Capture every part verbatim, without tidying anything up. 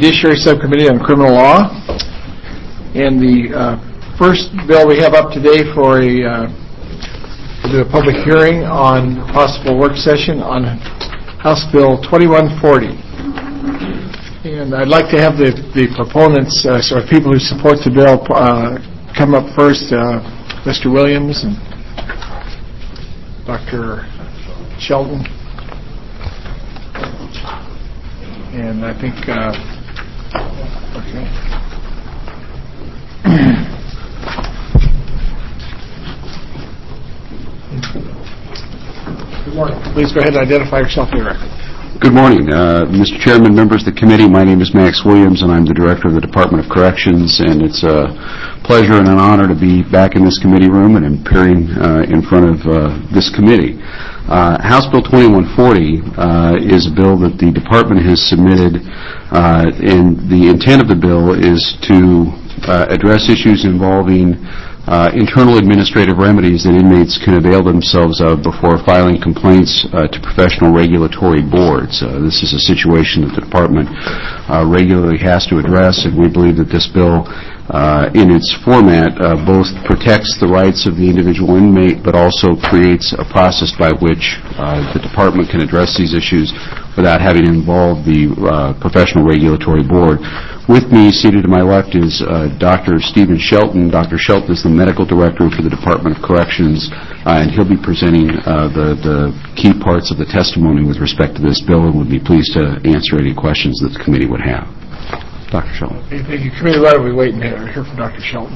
Judiciary Subcommittee on Criminal Law. And the uh, first bill we have up today for a, uh, we'll do a public hearing on possible work session on House Bill twenty-one forty. And I'd like to have the, the proponents, uh, sort of people who support the bill, uh, come up first. Uh, Mister Williams and Doctor Shelton. And I think, uh, okay. Good morning. Please go ahead and identify yourself for the record. Good morning, uh, Mister Chairman, members of the committee. My name is Max Williams, and I'm the Director of the Department of Corrections, and it's a pleasure and an honor to be back in this committee room and appearing uh, in front of uh, this committee. Uh, House Bill twenty-one forty uh, is a bill that the Department has submitted, uh, and the intent of the bill is to uh, address issues involving Uh, internal administrative remedies that inmates can avail themselves of before filing complaints uh, to professional regulatory boards. Uh, this is a situation that the Department uh, regularly has to address, and we believe that this bill, uh, in its format, uh, both protects the rights of the individual inmate, but also creates a process by which uh, the Department can address these issues without having to involve the uh, professional regulatory board. With me, seated to my left, is uh, Doctor Stephen Shelton. Doctor Shelton is the Medical Director for the Department of Corrections, uh, and he'll be presenting uh, the, the key parts of the testimony with respect to this bill, and would be pleased to answer any questions that the committee would have. Doctor Shelton. Okay, thank you. Committee, why don't we wait and hear from Doctor Shelton?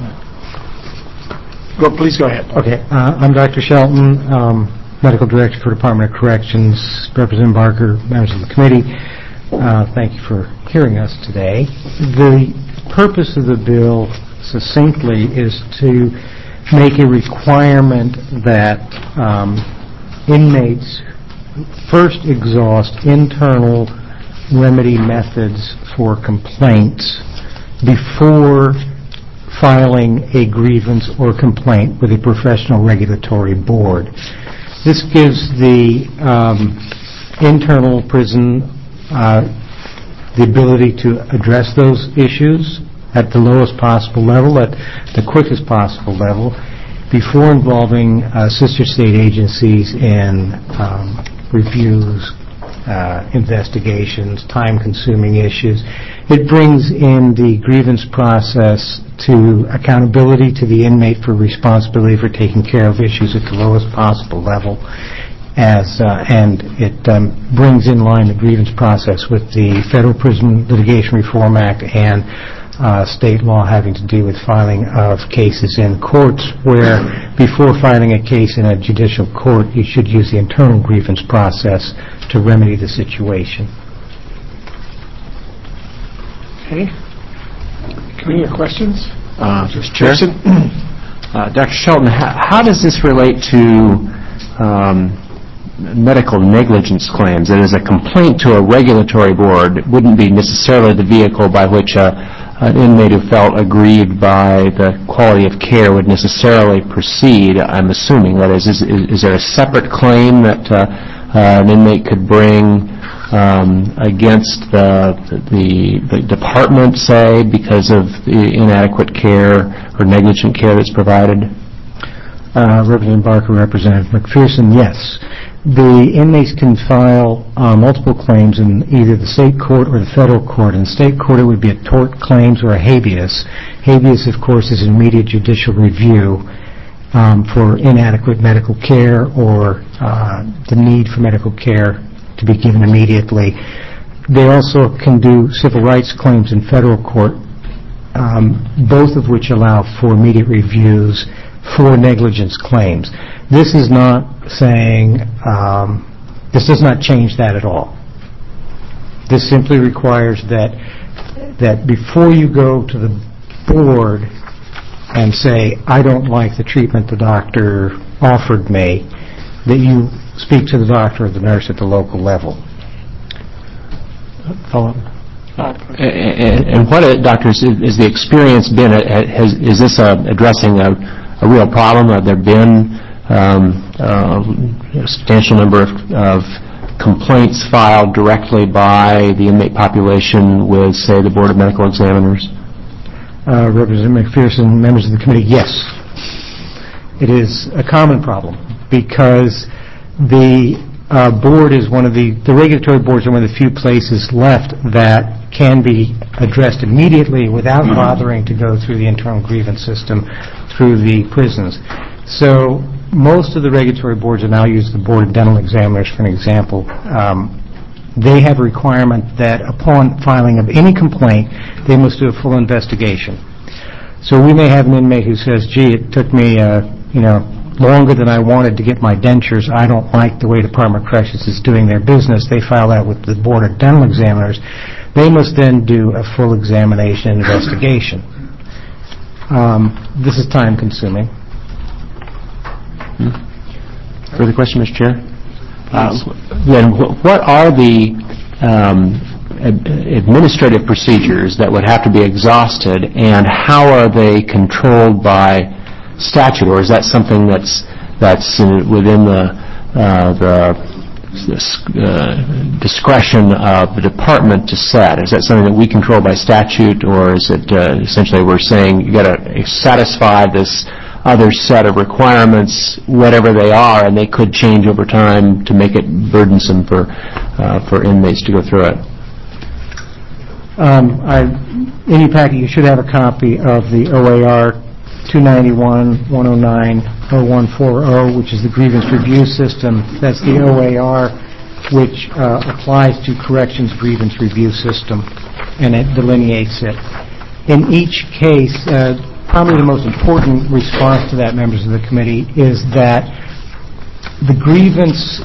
Go, please go ahead. Okay, uh, I'm Doctor Shelton, um, Medical Director for Department of Corrections. Representative Barker, members of the committee, uh, thank you for hearing us today. The purpose of the bill, succinctly, is to make a requirement that um, inmates first exhaust internal remedy methods for complaints before filing a grievance or complaint with a professional regulatory board. This gives the um, internal prison uh, the ability to address those issues at the lowest possible level, at the quickest possible level, before involving uh, sister state agencies in um, reviews, uh, investigations, time-consuming issues. It brings in the grievance process to accountability to the inmate for responsibility for taking care of issues at the lowest possible level, as uh, and it um, brings in line the grievance process with the Federal Prison Litigation Reform Act and uh, state law having to do with filing of cases in courts, where before filing a case in a judicial court, you should use the internal grievance process to remedy the situation. Okay. Committee, your questions? Uh, Mister Chair, uh, Doctor Shelton, how, how does this relate to um, medical negligence claims? That is, a complaint to a regulatory board wouldn't be necessarily the vehicle by which a, an inmate who felt aggrieved by the quality of care would necessarily proceed, I'm assuming. That is, is, is there a separate claim that uh, uh, an inmate could bring Um, against the, the the department, say, because of the inadequate care or negligent care that's provided? Uh, Representative Barker, Representative McPherson, yes. The inmates can file uh, multiple claims in either the state court or the federal court. In the state court, it would be a tort claims or a habeas. Habeas, of course, is an immediate judicial review um, for inadequate medical care or uh, the need for medical care to be given immediately. They also can do civil rights claims in federal court, um, both of which allow for immediate reviews for negligence claims. This is not saying, um, this does not change that at all. This simply requires that that before you go to the board and say, I don't like the treatment the doctor offered me, that you speak to the doctor or the nurse at the local level. Follow up. Uh, and, and what, uh, doctors, is the experience been? Uh, has, is this uh, addressing a, a real problem? Have there been um, uh, a substantial number of, of complaints filed directly by the inmate population with, say, the Board of Medical Examiners? Uh, Representative McPherson, members of the committee, yes. It is a common problem because the uh, board is one of the, the regulatory boards are one of the few places left that can be addressed immediately without bothering to go through the internal grievance system through the prisons. So most of the regulatory boards, and I'll use the Board of Dental Examiners for an example, um, they have a requirement that upon filing of any complaint, they must do a full investigation. So we may have an inmate who says, gee, it took me, uh, you know, longer than I wanted to get my dentures. I don't like the way Department of Corrections is doing their business. They file that with the Board of Dental Examiners. They must then do a full examination and investigation. Um, this is time-consuming. Hmm. Further question, Mister Chair? Uh, then wh- what are the um, ad- administrative procedures that would have to be exhausted, and how are they controlled by statute, or is that something that's that's in, within the uh, the uh, discretion of the department to set? Is that something that we control by statute, or is it uh, essentially we're saying you got to satisfy this other set of requirements, whatever they are, and they could change over time to make it burdensome for uh, for inmates to go through it? Um, I, in your packet, you should have a copy of the O A R two ninety-one dash one oh nine dash oh one forty, which is the grievance review system. That's the O A R, which uh, applies to corrections grievance review system, and it delineates it. In each case, uh, probably the most important response to that, members of the committee, is that the grievance,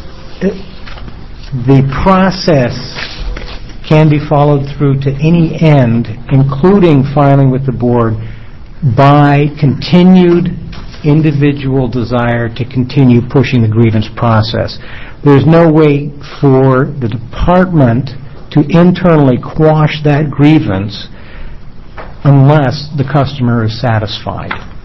the process can be followed through to any end, including filing with the board, by continued individual desire to continue pushing the grievance process. There's no way for the department to internally quash that grievance unless the customer is satisfied.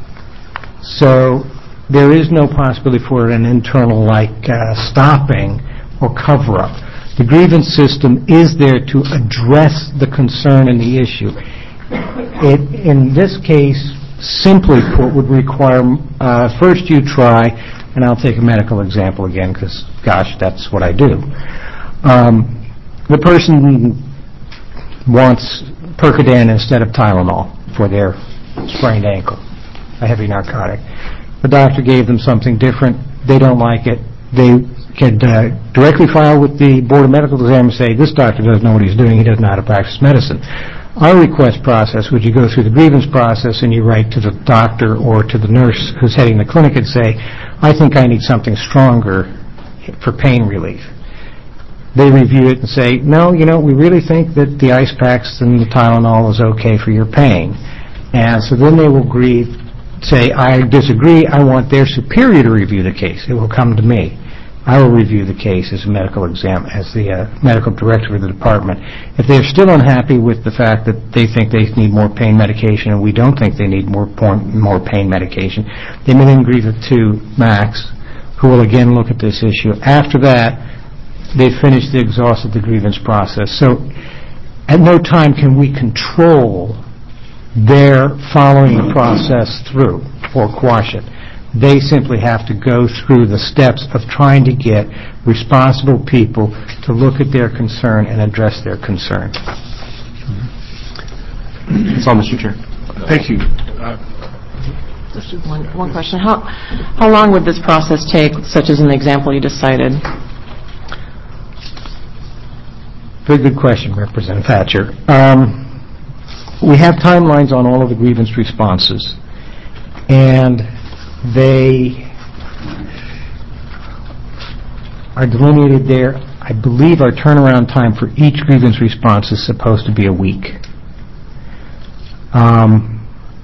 So there is no possibility for an internal like uh, stopping or cover-up. The grievance system is there to address the concern and the issue. It, in this case, simply put, would require uh, first you try, and I'll take a medical example again because, gosh, that's what I do. Um, the person wants Percodan instead of Tylenol for their sprained ankle, a heavy narcotic. The doctor gave them something different. They don't like it. They could uh, directly file with the Board of Medical Examiners and say, this doctor doesn't know what he's doing. He doesn't know how to practice medicine. Our request process would you go through the grievance process and you write to the doctor or to the nurse who's heading the clinic and say, I think I need something stronger for pain relief. They review it and say, no, you know, we really think that the ice packs and the Tylenol is okay for your pain. And so then they will agree, say, I disagree, I want their superior to review the case. It will come to me. I will review the case as a medical exam, as the uh, medical director of the department. If they're still unhappy with the fact that they think they need more pain medication and we don't think they need more point, more pain medication, they may then grieve it to Max, who will again look at this issue. After that, they've finished the exhausted the grievance process. So at no time can we control their following the process through or quash it. They simply have to go through the steps of trying to get responsible people to look at their concern and address their concern. That's all, Mister Chair. Thank you. Uh, Just one, one question. How, how long would this process take, such as an example you just cited? Very good question, Representative Thatcher. Um, we have timelines on all of the grievance responses, and they are delineated there. I believe our turnaround time for each grievance response is supposed to be a week. Um,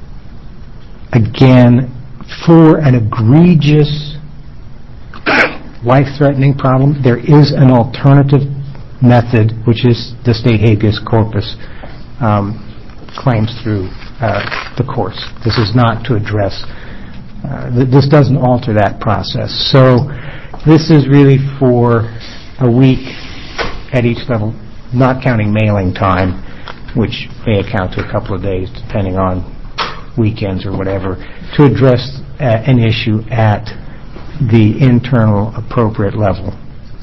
again, for an egregious, life-threatening problem, there is an alternative method, which is the state habeas corpus um, claims through uh, the courts. This is not to address Uh, th- this doesn't alter that process. So this is really for a week at each level, not counting mailing time, which may account to a couple of days depending on weekends or whatever, to address uh, an issue at the internal appropriate level.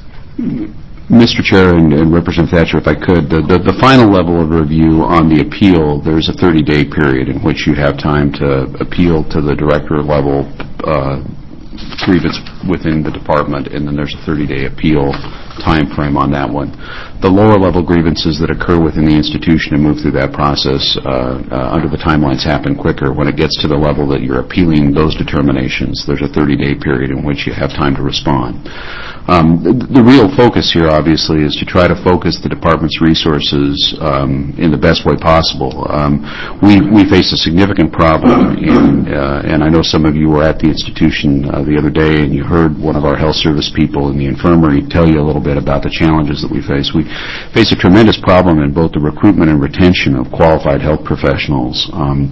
Mister Chair and, and Representative Thatcher, if I could, the, the, the final level of review on the appeal, there's a thirty-day period in which you have time to appeal to the director level uh, grievance within the department, and then there's a thirty-day appeal time frame on that one. The lower level grievances that occur within the institution and move through that process uh, uh, under the timelines happen quicker. When it gets to the level that you're appealing those determinations, there's a thirty-day period in which you have time to respond. Um, the, the real focus here, obviously, is to try to focus the department's resources um, in the best way possible. Um, we, we face a significant problem, in, uh, and I know some of you were at the institution uh, the other day, and you heard one of our health service people in the infirmary tell you a little bit about the challenges that we face. We face a tremendous problem in both the recruitment and retention of qualified health professionals. Um,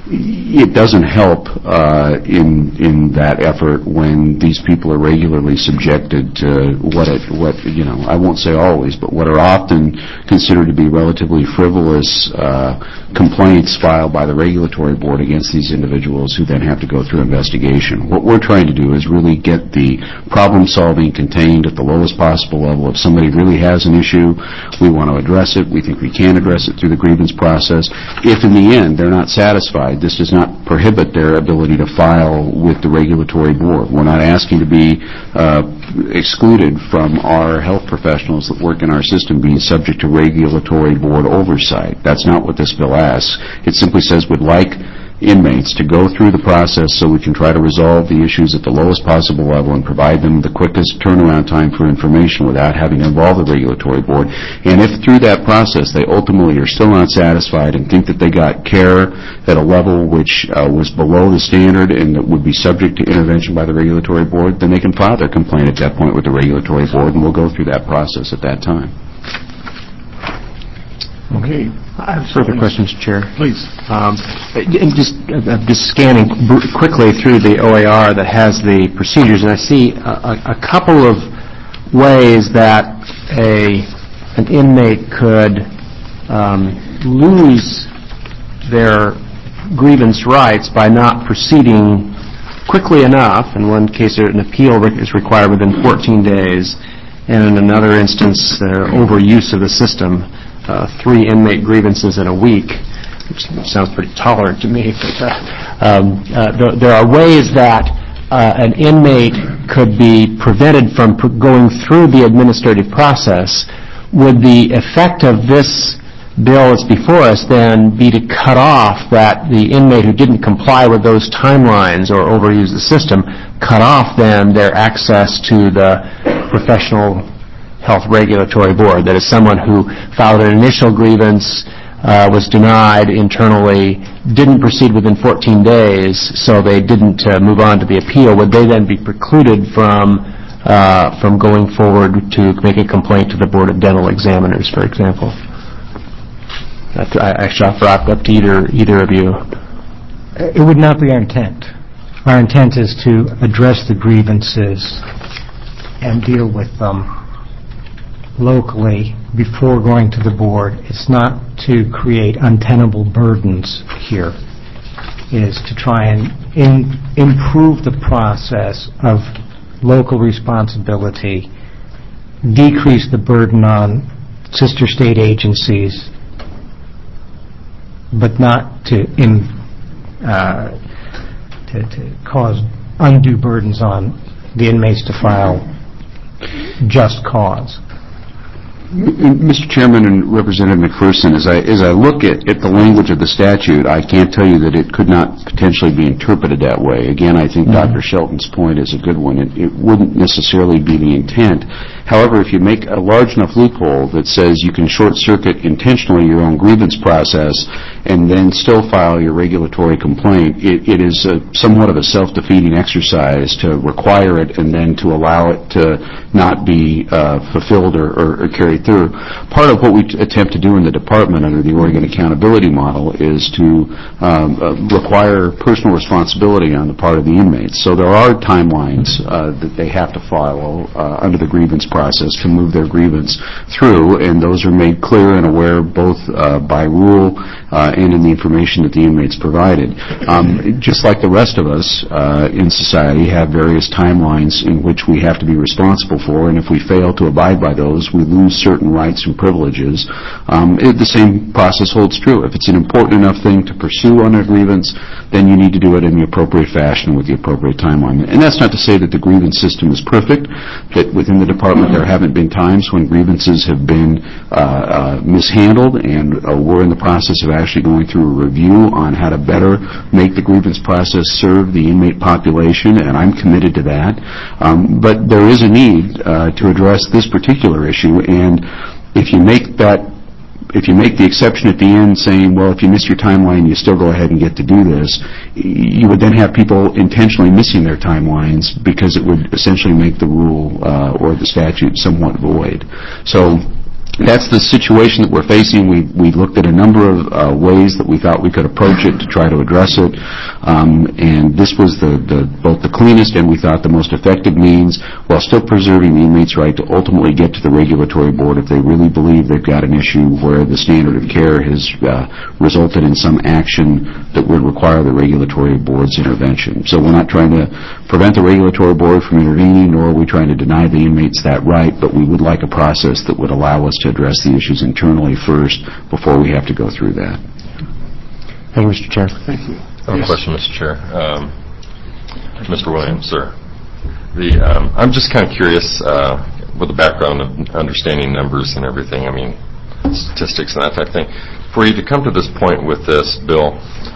it doesn't help uh, in in that effort when these people are regularly subjected to what it what you know I won't say always, but what are often considered to be relatively frivolous uh, complaints filed by the regulatory board against these individuals, who then have to go through investigation. What we're trying to do is really get the problem solving contained at the lowest possible level. If somebody really has an issue, we want to address it. We think we can address it through the grievance process. If in the end they're not satisfied, this does not prohibit their ability to file with the regulatory board. We're not asking to be uh, excluded from our health professionals that work in our system being subject to regulatory board oversight. That's not what this bill asks. It simply says we'd like inmates to go through the process so we can try to resolve the issues at the lowest possible level and provide them the quickest turnaround time for information without having to involve the regulatory board. And if through that process they ultimately are still not satisfied and think that they got care at a level which uh, was below the standard and that would be subject to intervention by the regulatory board, then they can file their complaint at that point with the regulatory board, and we'll go through that process at that time. Okay. I have further questions, Chair. Please. Um, and just, uh, just scanning br- quickly through the O A R that has the procedures, and I see a, a, a couple of ways that a an inmate could um, lose their grievance rights by not proceeding quickly enough. In one case, an appeal is required within fourteen days, and in another instance, uh, overuse of the system. Uh, three inmate grievances in a week, which sounds pretty tolerant to me. But uh, um, uh, there, there are ways that uh, an inmate could be prevented from pr- going through the administrative process. Would the effect of this bill that's before us then be to cut off that the inmate who didn't comply with those timelines or overuse the system, cut off then their access to the professional health regulatory board? That is, someone who filed an initial grievance, uh, was denied internally, didn't proceed within fourteen days, so they didn't uh, move on to the appeal. Would they then be precluded from uh, from going forward to make a complaint to the Board of Dental Examiners, for example? That's, I actually offer up to either either of you. It would not be our intent. Our intent is to address the grievances and deal with them locally before going to the board. It's not to create untenable burdens here. It is to try and in, improve the process of local responsibility, decrease the burden on sister state agencies, but not to, in, uh, to, to cause undue burdens on the inmates to file just cause. Mister Chairman and Representative McPherson, as I as I look at, at the language of the statute, I can't tell you that it could not potentially be interpreted that way. Again, I think mm-hmm. Doctor Shelton's point is a good one. It, it wouldn't necessarily be the intent. However, if you make a large enough loophole that says you can short-circuit intentionally your own grievance process and then still file your regulatory complaint, it, it is a, somewhat of a self-defeating exercise to require it and then to allow it to not be uh, fulfilled or, or, or carried right through. Part of what we t- attempt to do in the department under the Oregon Accountability Model is to um, uh, require personal responsibility on the part of the inmates. So there are timelines uh, that they have to follow uh, under the grievance process to move their grievance through, and those are made clear and aware both uh, by rule uh, and in the information that the inmates provided. Um, just like the rest of us uh, in society have various timelines in which we have to be responsible for, and if we fail to abide by those, we lose certain rights and privileges. Um, it, the same process holds true. If it's an important enough thing to pursue on a grievance, then you need to do it in the appropriate fashion with the appropriate timeline. And that's not to say that the grievance system is perfect, that within the department there haven't been times when grievances have been uh, uh, mishandled, and uh, we're in the process of actually going through a review on how to better make the grievance process serve the inmate population, and I'm committed to that. Um, but there is a need uh, to address this particular issue, and if you make that if you make the exception at the end saying, well, if you miss your timeline, you still go ahead and get to do this, you would then have people intentionally missing their timelines because it would essentially make the rule uh, or the statute somewhat void. So that's the situation that we're facing. We we looked at a number of uh, ways that we thought we could approach it to try to address it, um, and this was the, the both the cleanest and we thought the most effective means, while still preserving the inmate's right to ultimately get to the regulatory board if they really believe they've got an issue where the standard of care has uh, resulted in some action that would require the regulatory board's intervention. So we're not trying to prevent the regulatory board from intervening, nor are we trying to deny the inmates that right, but we would like a process that would allow us to address the issues internally first before we have to go through that. Thank you, Mister Chair. Thank you. I have a question, Mister Chair. Um, Mister Williams, sir. The, um, I'm just kind of curious, uh, with the background of understanding numbers and everything, I mean, statistics and that type of thing. For you to come to this point with this bill,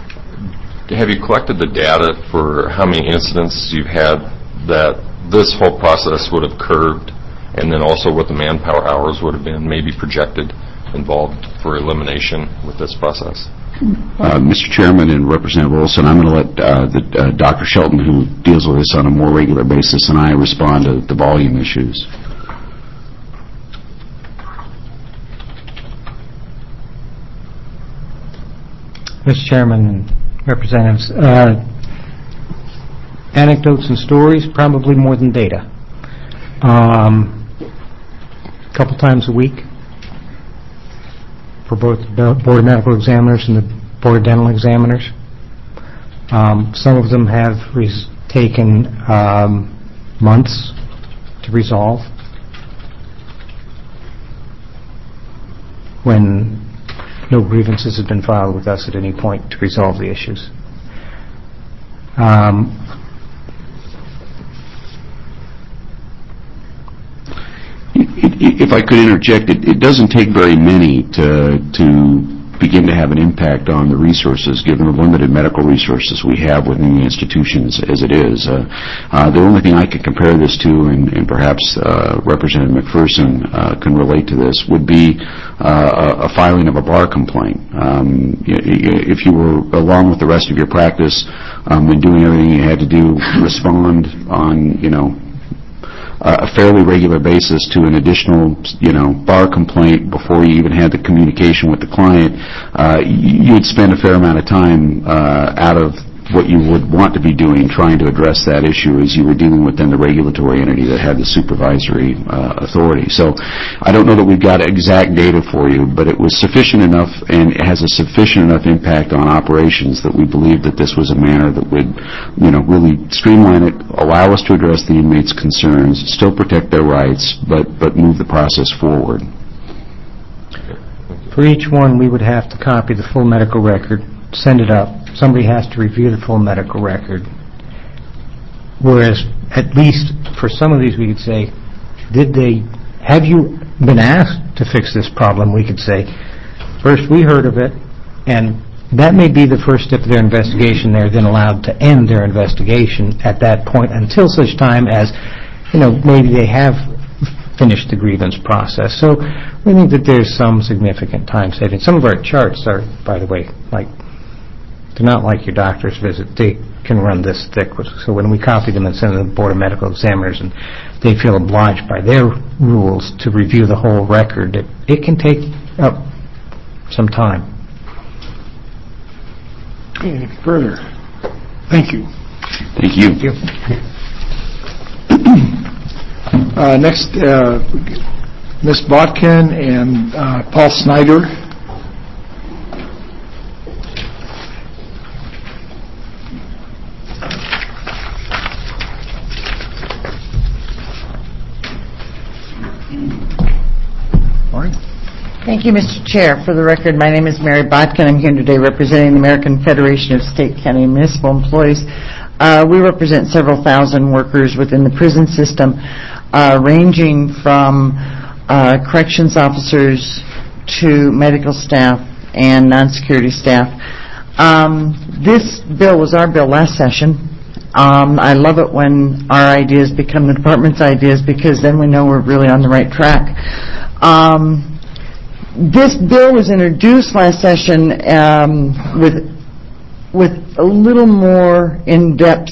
have you collected the data for how many incidents you've had that this whole process would have curved, and then also what the manpower hours would have been maybe projected involved for elimination with this process? Uh, Mister Chairman and Representative Olson, I'm going to let uh, the, uh, Doctor Shelton, who deals with this on a more regular basis, and I respond to the volume issues. Mister Chairman and Representatives, uh, anecdotes and stories, probably more than data. Um, a couple times a week for both the Board of Medical Examiners and the Board of Dental Examiners. Um, some of them have res- taken um, months to resolve when no grievances have been filed with us at any point to resolve the issues. Um, If I could interject, it, it doesn't take very many to to begin to have an impact on the resources, given the limited medical resources we have within the institutions as it is. Uh, uh, the only thing I could compare this to, and, and perhaps uh, Representative McPherson uh, can relate to this, would be uh, a, a filing of a bar complaint. Um, if you were, along with the rest of your practice, um, and doing everything you had to do, respond on, you know, a fairly regular basis to an additional, you know, bar complaint before you even had the communication with the client, uh, you'd spend a fair amount of time uh, out of what you would want to be doing trying to address that issue as you were dealing with then the regulatory entity that had the supervisory uh, authority. So I don't know that we've got exact data for you, but it was sufficient enough and it has a sufficient enough impact on operations that we believe that this was a manner that would, you know, really streamline it, allow us to address the inmates' concerns, still protect their rights, but, but move the process forward. For each one, we would have to copy the full medical record, send it up. Somebody has to review the full medical record. Whereas, at least for some of these, we could say, did they, have you been asked to fix this problem? We could say, first we heard of it, and that may be the first step of their investigation. They're then allowed to end their investigation at that point until such time as, you know, maybe they have finished the grievance process. So we think that there's some significant time savings. Some of our charts are, by the way, like, they're not like your doctor's visit. They can run this thick. with- So when we copy them and send them to the Board of Medical Examiners, and they feel obliged by their rules to review the whole record, it, it can take up some time. Any further? Thank you. Thank you. Thank you. Uh, Next, uh, Miz Botkin and uh, Paul Snyder. Morning. Thank you, Mister Chair. For the record, my name is Mary Botkin. I'm here today representing the American Federation of State, County, and Municipal Employees. Uh, we represent several thousand workers within the prison system, uh, ranging from uh, corrections officers to medical staff and non-security staff. Um, this bill was our bill last session. Um, I love it when our ideas become the department's ideas, because then we know we're really on the right track. Um, This bill was introduced last session um, with with a little more in-depth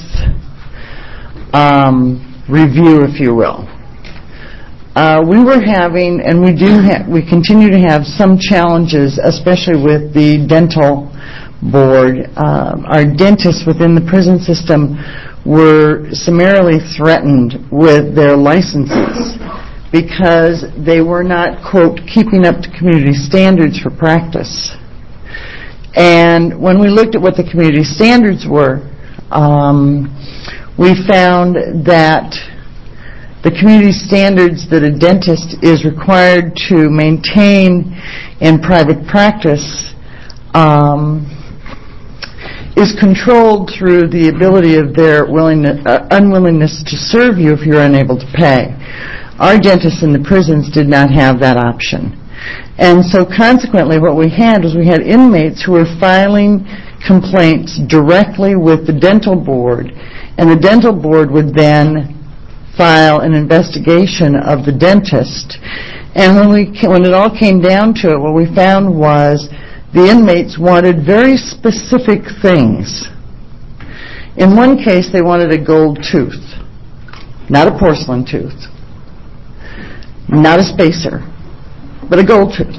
um, review, if you will. Uh, we were having, and we do, ha- we continue to have some challenges, especially with the dental board. Uh, our dentists within the prison system were summarily threatened with their licenses because they were not, quote, keeping up to community standards for practice. And when we looked at what the community standards were, um, we found that the community standards that a dentist is required to maintain in private practice um, is controlled through the ability of their willingness, uh, unwillingness to serve you if you're unable to pay. Our dentists in the prisons did not have that option. And so consequently what we had was we had inmates who were filing complaints directly with the dental board, and the dental board would then file an investigation of the dentist. And when we when it all came down to it, what we found was the inmates wanted very specific things. In one case, they wanted a gold tooth, not a porcelain tooth, not a spacer, but a gold tooth.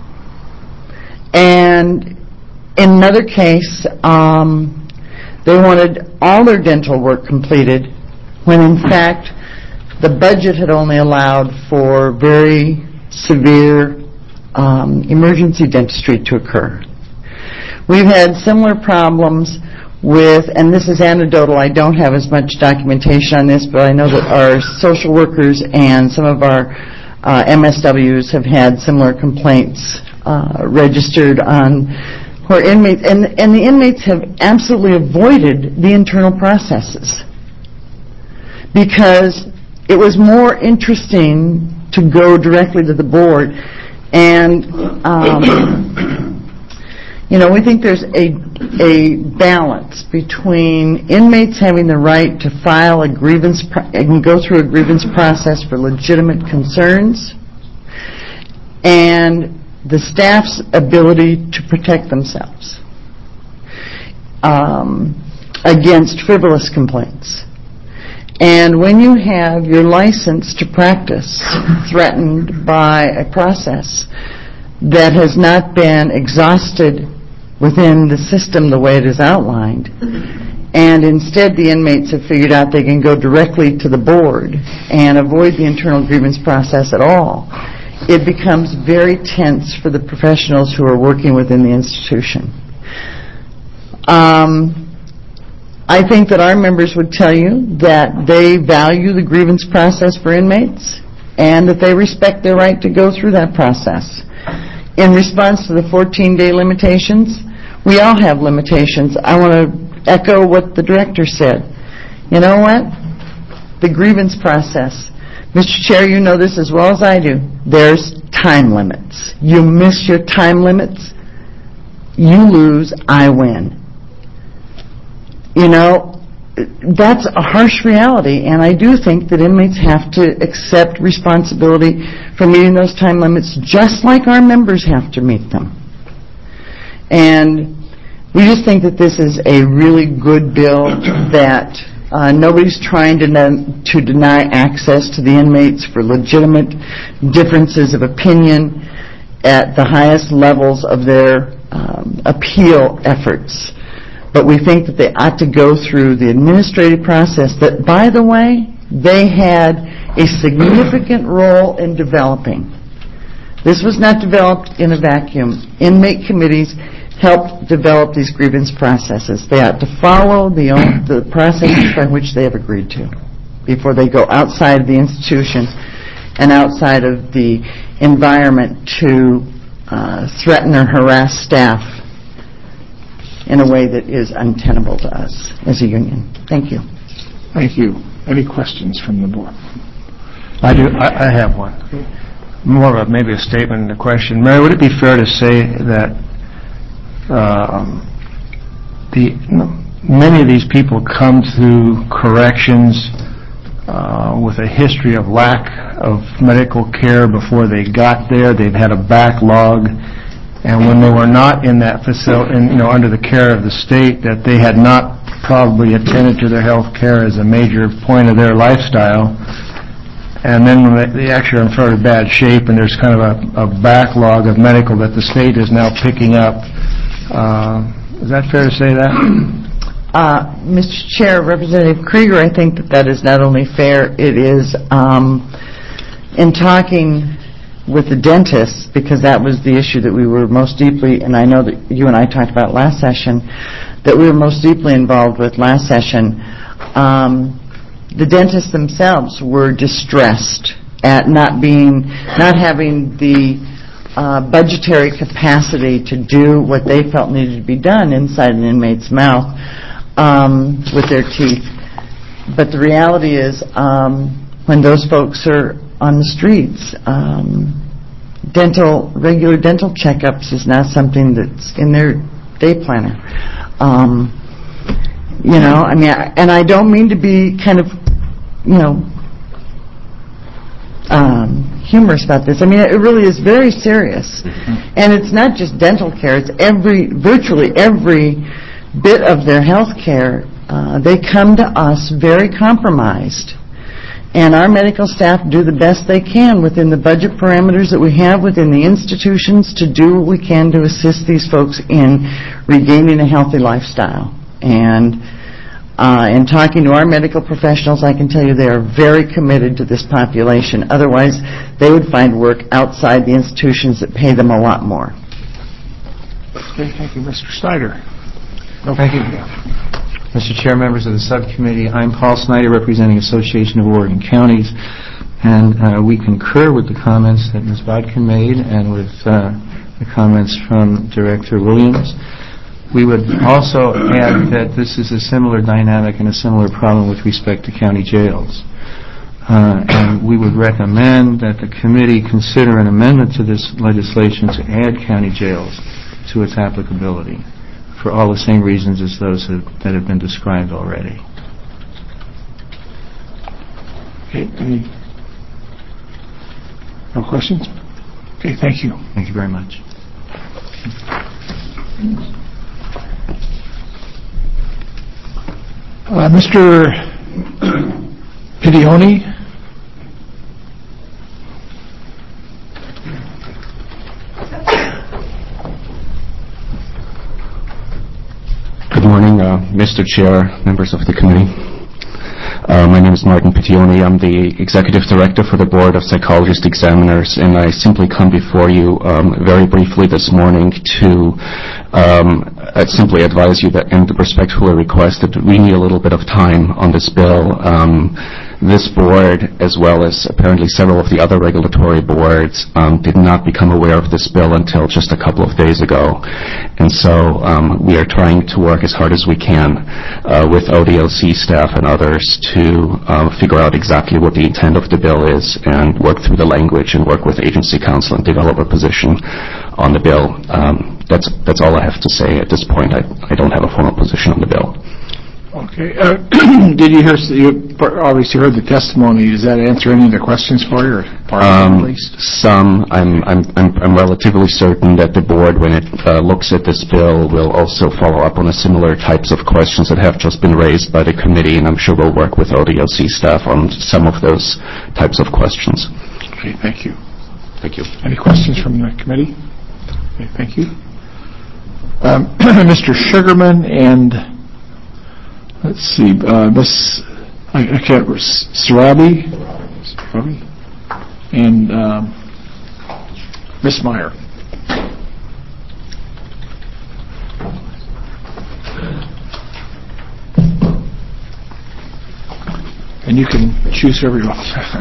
And in another case, um, they wanted all their dental work completed, when in fact the budget had only allowed for very severe um, emergency dentistry to occur. We've had similar problems with, and this is anecdotal, I don't have as much documentation on this, but I know that our social workers and some of our uh, M S Ws have had similar complaints uh, registered on where inmates, and, and the inmates have absolutely avoided the internal processes because it was more interesting to go directly to the board. And um, you know, we think there's a a balance between inmates having the right to file a grievance pro- and go through a grievance process for legitimate concerns, and the staff's ability to protect themselves um, against frivolous complaints. And when you have your license to practice threatened by a process that has not been exhausted within the system the way it is outlined, and instead the inmates have figured out they can go directly to the board and avoid the internal grievance process at all, it becomes very tense for the professionals who are working within the institution. Um, I think that our members would tell you that they value the grievance process for inmates and that they respect their right to go through that process. In response to the fourteen-day limitations, we all have limitations. I want to echo what the director said. You know what? The grievance process. Mister Chair, you know this as well as I do. There's time limits. You miss your time limits, you lose, I win. You know, that's a harsh reality, and I do think that inmates have to accept responsibility for meeting those time limits just like our members have to meet them. And We just think that this is a really good bill, that uh, nobody's trying to, n- to deny access to the inmates for legitimate differences of opinion at the highest levels of their um, appeal efforts. But we think that they ought to go through the administrative process that, by the way, they had a significant role in developing. This was not developed in a vacuum. Inmate committees helped develop these grievance processes. They ought to follow the, own, the processes by which they have agreed to before they go outside of the institution and outside of the environment to uh, threaten or harass staff in a way that is untenable to us as a union. Thank you. Thank you. Any questions from the board? I do. I, I have one. More of a, maybe a statement and a question. Mary, would it be fair to say that um, the many of these people come to corrections uh, with a history of lack of medical care before they got there? They've had a backlog, and when they were not in that facility, you know, under the care of the state, that they had not probably attended to their health care as a major point of their lifestyle. And then when they, they actually are in fairly bad shape, and there's kind of a, a backlog of medical that the state is now picking up. Uh, is that fair to say that? Uh, Mister Chair, Representative Krieger, I think that that is not only fair, it is um, in talking with the dentists, because that was the issue that we were most deeply, and I know that you and I talked about last session, that we were most deeply involved with last session. Um, the dentists themselves were distressed at not being, not having the uh, budgetary capacity to do what they felt needed to be done inside an inmate's mouth um, with their teeth. But the reality is, um, when those folks are on the streets, um, dental, regular dental checkups is not something that's in their day planner. Um, you know, I mean, I, and I don't mean to be kind of, you know, um, humorous about this. I mean, it really is very serious. And it's not just dental care, it's every, virtually every bit of their health care. Uh, they come to us very compromised. And our medical staff do the best they can within the budget parameters that we have within the institutions to do what we can to assist these folks in regaining a healthy lifestyle. And uh, in talking to our medical professionals, I can tell you they are very committed to this population. Otherwise, they would find work outside the institutions that pay them a lot more. Okay, thank you. Mister Snyder. No, thank you. Mister Chair, members of the subcommittee, I'm Paul Snyder, representing Association of Oregon Counties, and uh, we concur with the comments that Miz Bodkin made and with uh, the comments from Director Williams. We would also add that this is a similar dynamic and a similar problem with respect to county jails. Uh, and we would recommend that the committee consider an amendment to this legislation to add county jails to its applicability, for all the same reasons as those have, that have been described already. Okay, any no questions? Okay, thank you. Thank you very much. Uh, Mister Pidioni? Good morning, uh, Mister Chair, members of the committee. Uh, my name is Martin Petioni. I'm the Executive Director for the Board of Psychologist Examiners, and I simply come before you um, very briefly this morning to um, uh, simply advise you that and respectfully request that we need a little bit of time on this bill. Um, This board, as well as apparently several of the other regulatory boards, um, did not become aware of this bill until just a couple of days ago. And so um, we are trying to work as hard as we can uh, with O D L C staff and others to uh, figure out exactly what the intent of the bill is and work through the language and work with agency counsel and develop a position on the bill. Um, that's, that's all I have to say at this point. I, I don't have a formal position on the bill. Okay. Okay. Uh, did you hear, you obviously heard the testimony. Does that answer any of the questions for you, or part of them Um, at least? Some, I'm, I'm, I'm I'm relatively certain that the board, when it uh, looks at this bill, will also follow up on a similar types of questions that have just been raised by the committee, and I'm sure we'll work with O D O C staff on some of those types of questions. Okay, thank you. Thank you. Any questions from the committee? Okay, thank you. Um, Mister Sugarman and, let's see, uh, Miss I, I can't, Sarabi, Sarabi, and um, Miss Meyer. And you can choose whoever you want.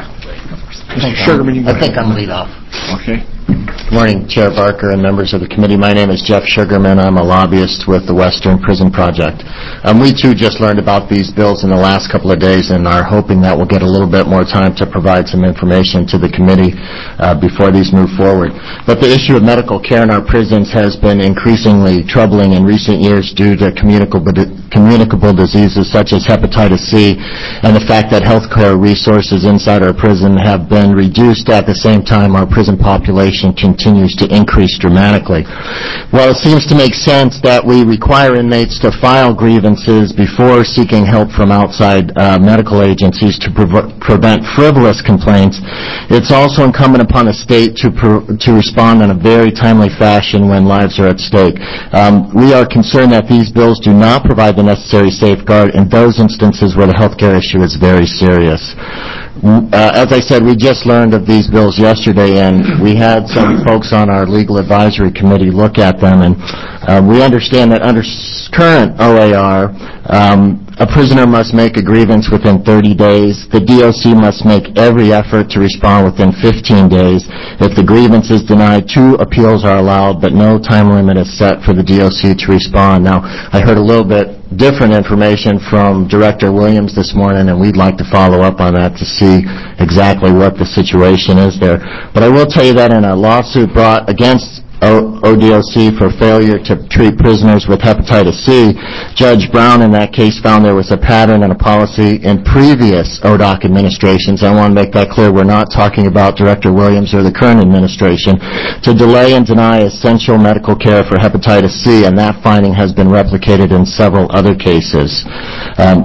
Mister Sugarman, you go I think ahead. I'm lead off. Okay. Good morning, Chair Barker and members of the committee. My name is Jeff Sugarman. I'm a lobbyist with the Western Prison Project. Um, we, too, just learned about these bills in the last couple of days and are hoping that we'll get a little bit more time to provide some information to the committee uh, before these move forward. But the issue of medical care in our prisons has been increasingly troubling in recent years due to communicable, communicable diseases such as hepatitis C and the fact that health care resources inside our prison have been reduced at the same time our prison population continues to increase dramatically. Well, it seems to make sense that we require inmates to file grievances before seeking help from outside uh, medical agencies to pre- prevent frivolous complaints. It's also incumbent upon the state to pr- to respond in a very timely fashion when lives are at stake. Um, we are concerned that these bills do not provide the necessary safeguard in those instances where the health care issue is very serious. Uh, as I said, we just learned of these bills yesterday, and we had some folks on our legal advisory committee look at them, and uh, we understand that under current O A R, um, a prisoner must make a grievance within thirty days. The D O C must make every effort to respond within fifteen days. If the grievance is denied, two appeals are allowed, but no time limit is set for the D O C to respond. Now, I heard a little bit different information from Director Williams this morning, and we'd like to follow up on that to see exactly what the situation is there. But I will tell you that in a lawsuit brought against O D O C for failure to treat prisoners with hepatitis C, Judge Brown in that case found there was a pattern and a policy in previous O D O C administrations. I want to make that clear. We're not talking about Director Williams or the current administration, to delay and deny essential medical care for hepatitis C, and that finding has been replicated in several other cases. Um,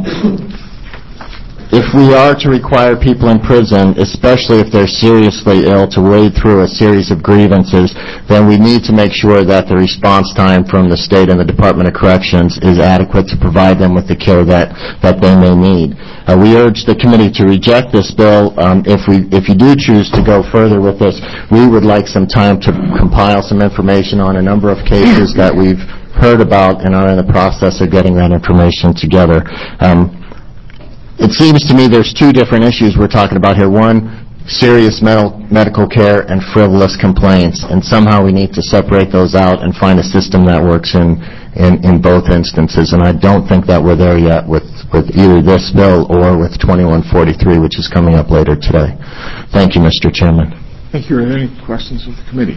If we are to require people in prison, especially if they're seriously ill, to wade through a series of grievances, then we need to make sure that the response time from the state and the Department of Corrections is adequate to provide them with the care that, that they may need. Uh, we urge the committee to reject this bill. Um, if we, if you do choose to go further with this, we would like some time to compile some information on a number of cases that we've heard about and are in the process of getting that information together. Um, It seems to me there's two different issues we're talking about here. One, serious mental, medical care and frivolous complaints. And somehow we need to separate those out and find a system that works in, in, in both instances. And I don't think that we're there yet with, with either this bill or with twenty-one forty-three, which is coming up later today. Thank you, Mister Chairman. Thank you. Are there any questions of the committee?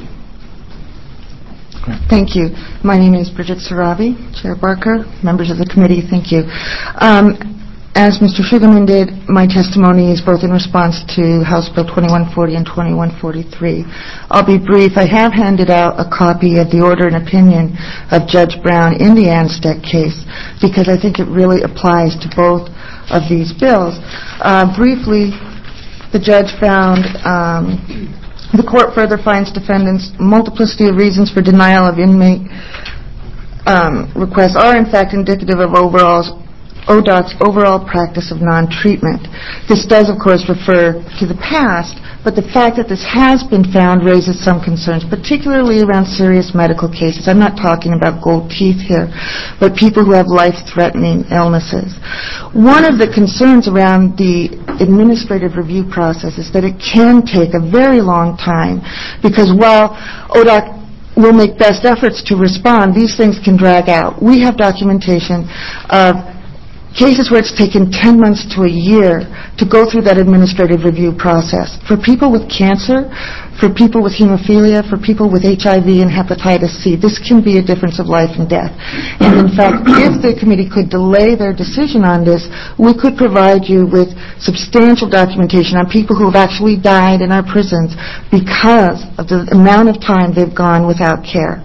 Thank you. My name is Bridget Sarabi, Chair Barker, members of the committee, thank you. Um, As Mister Sugarman did, my testimony is both in response to House Bill twenty-one forty and twenty-one forty-three. I'll be brief. I have handed out a copy of the order and opinion of Judge Brown in the Anstec case because I think it really applies to both of these bills. Uh, briefly, the judge found um, the court further finds defendants multiplicity of reasons for denial of inmate um, requests are in fact indicative of overall O D O C's overall practice of non-treatment. This does, of course, refer to the past, but the fact that this has been found raises some concerns, particularly around serious medical cases. I'm not talking about gold teeth here, but people who have life-threatening illnesses. One of the concerns around the administrative review process is that it can take a very long time because while O D O C will make best efforts to respond, these things can drag out. We have documentation of cases where it's taken ten months to a year to go through that administrative review process. For people with cancer, for for people with hemophilia, for people with H I V and hepatitis C. This can be a difference of life and death. And in fact, if the committee could delay their decision on this, we could provide you with substantial documentation on people who have actually died in our prisons because of the amount of time they've gone without care.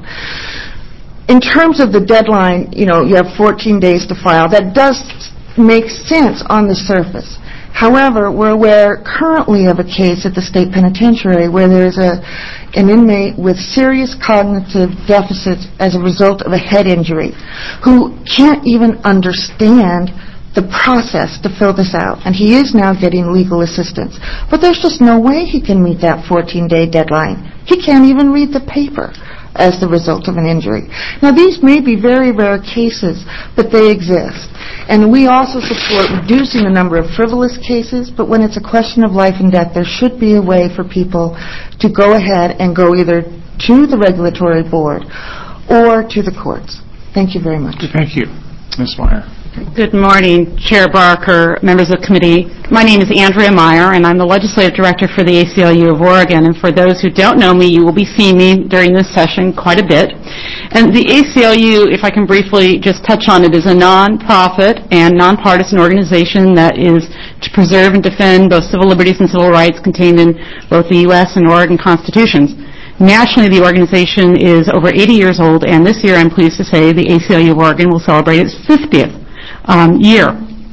In terms of the deadline, you know, you have fourteen days to file. That does make sense on the surface. However, we're aware currently of a case at the state penitentiary where there's a, an inmate with serious cognitive deficits as a result of a head injury who can't even understand the process to fill this out. And he is now getting legal assistance. But there's just no way he can meet that fourteen-day deadline. He can't even read the paper as the result of an injury. Now, these may be very rare cases, but they exist. And we also support reducing the number of frivolous cases, but when it's a question of life and death, there should be a way for people to go ahead and go either to the regulatory board or to the courts. Thank you very much. Thank you. Miz Meyer. Good morning, Chair Barker, members of the committee. My name is Andrea Meyer, and I'm the Legislative Director for the A C L U of Oregon. And for those who don't know me, you will be seeing me during this session quite a bit. And the A C L U, if I can briefly just touch on it, is a non-profit and nonpartisan organization that is to preserve and defend both civil liberties and civil rights contained in both the U S and Oregon constitutions. Nationally, the organization is over eighty years old, and this year, I'm pleased to say, the A C L U of Oregon will celebrate its fiftieth Um, year.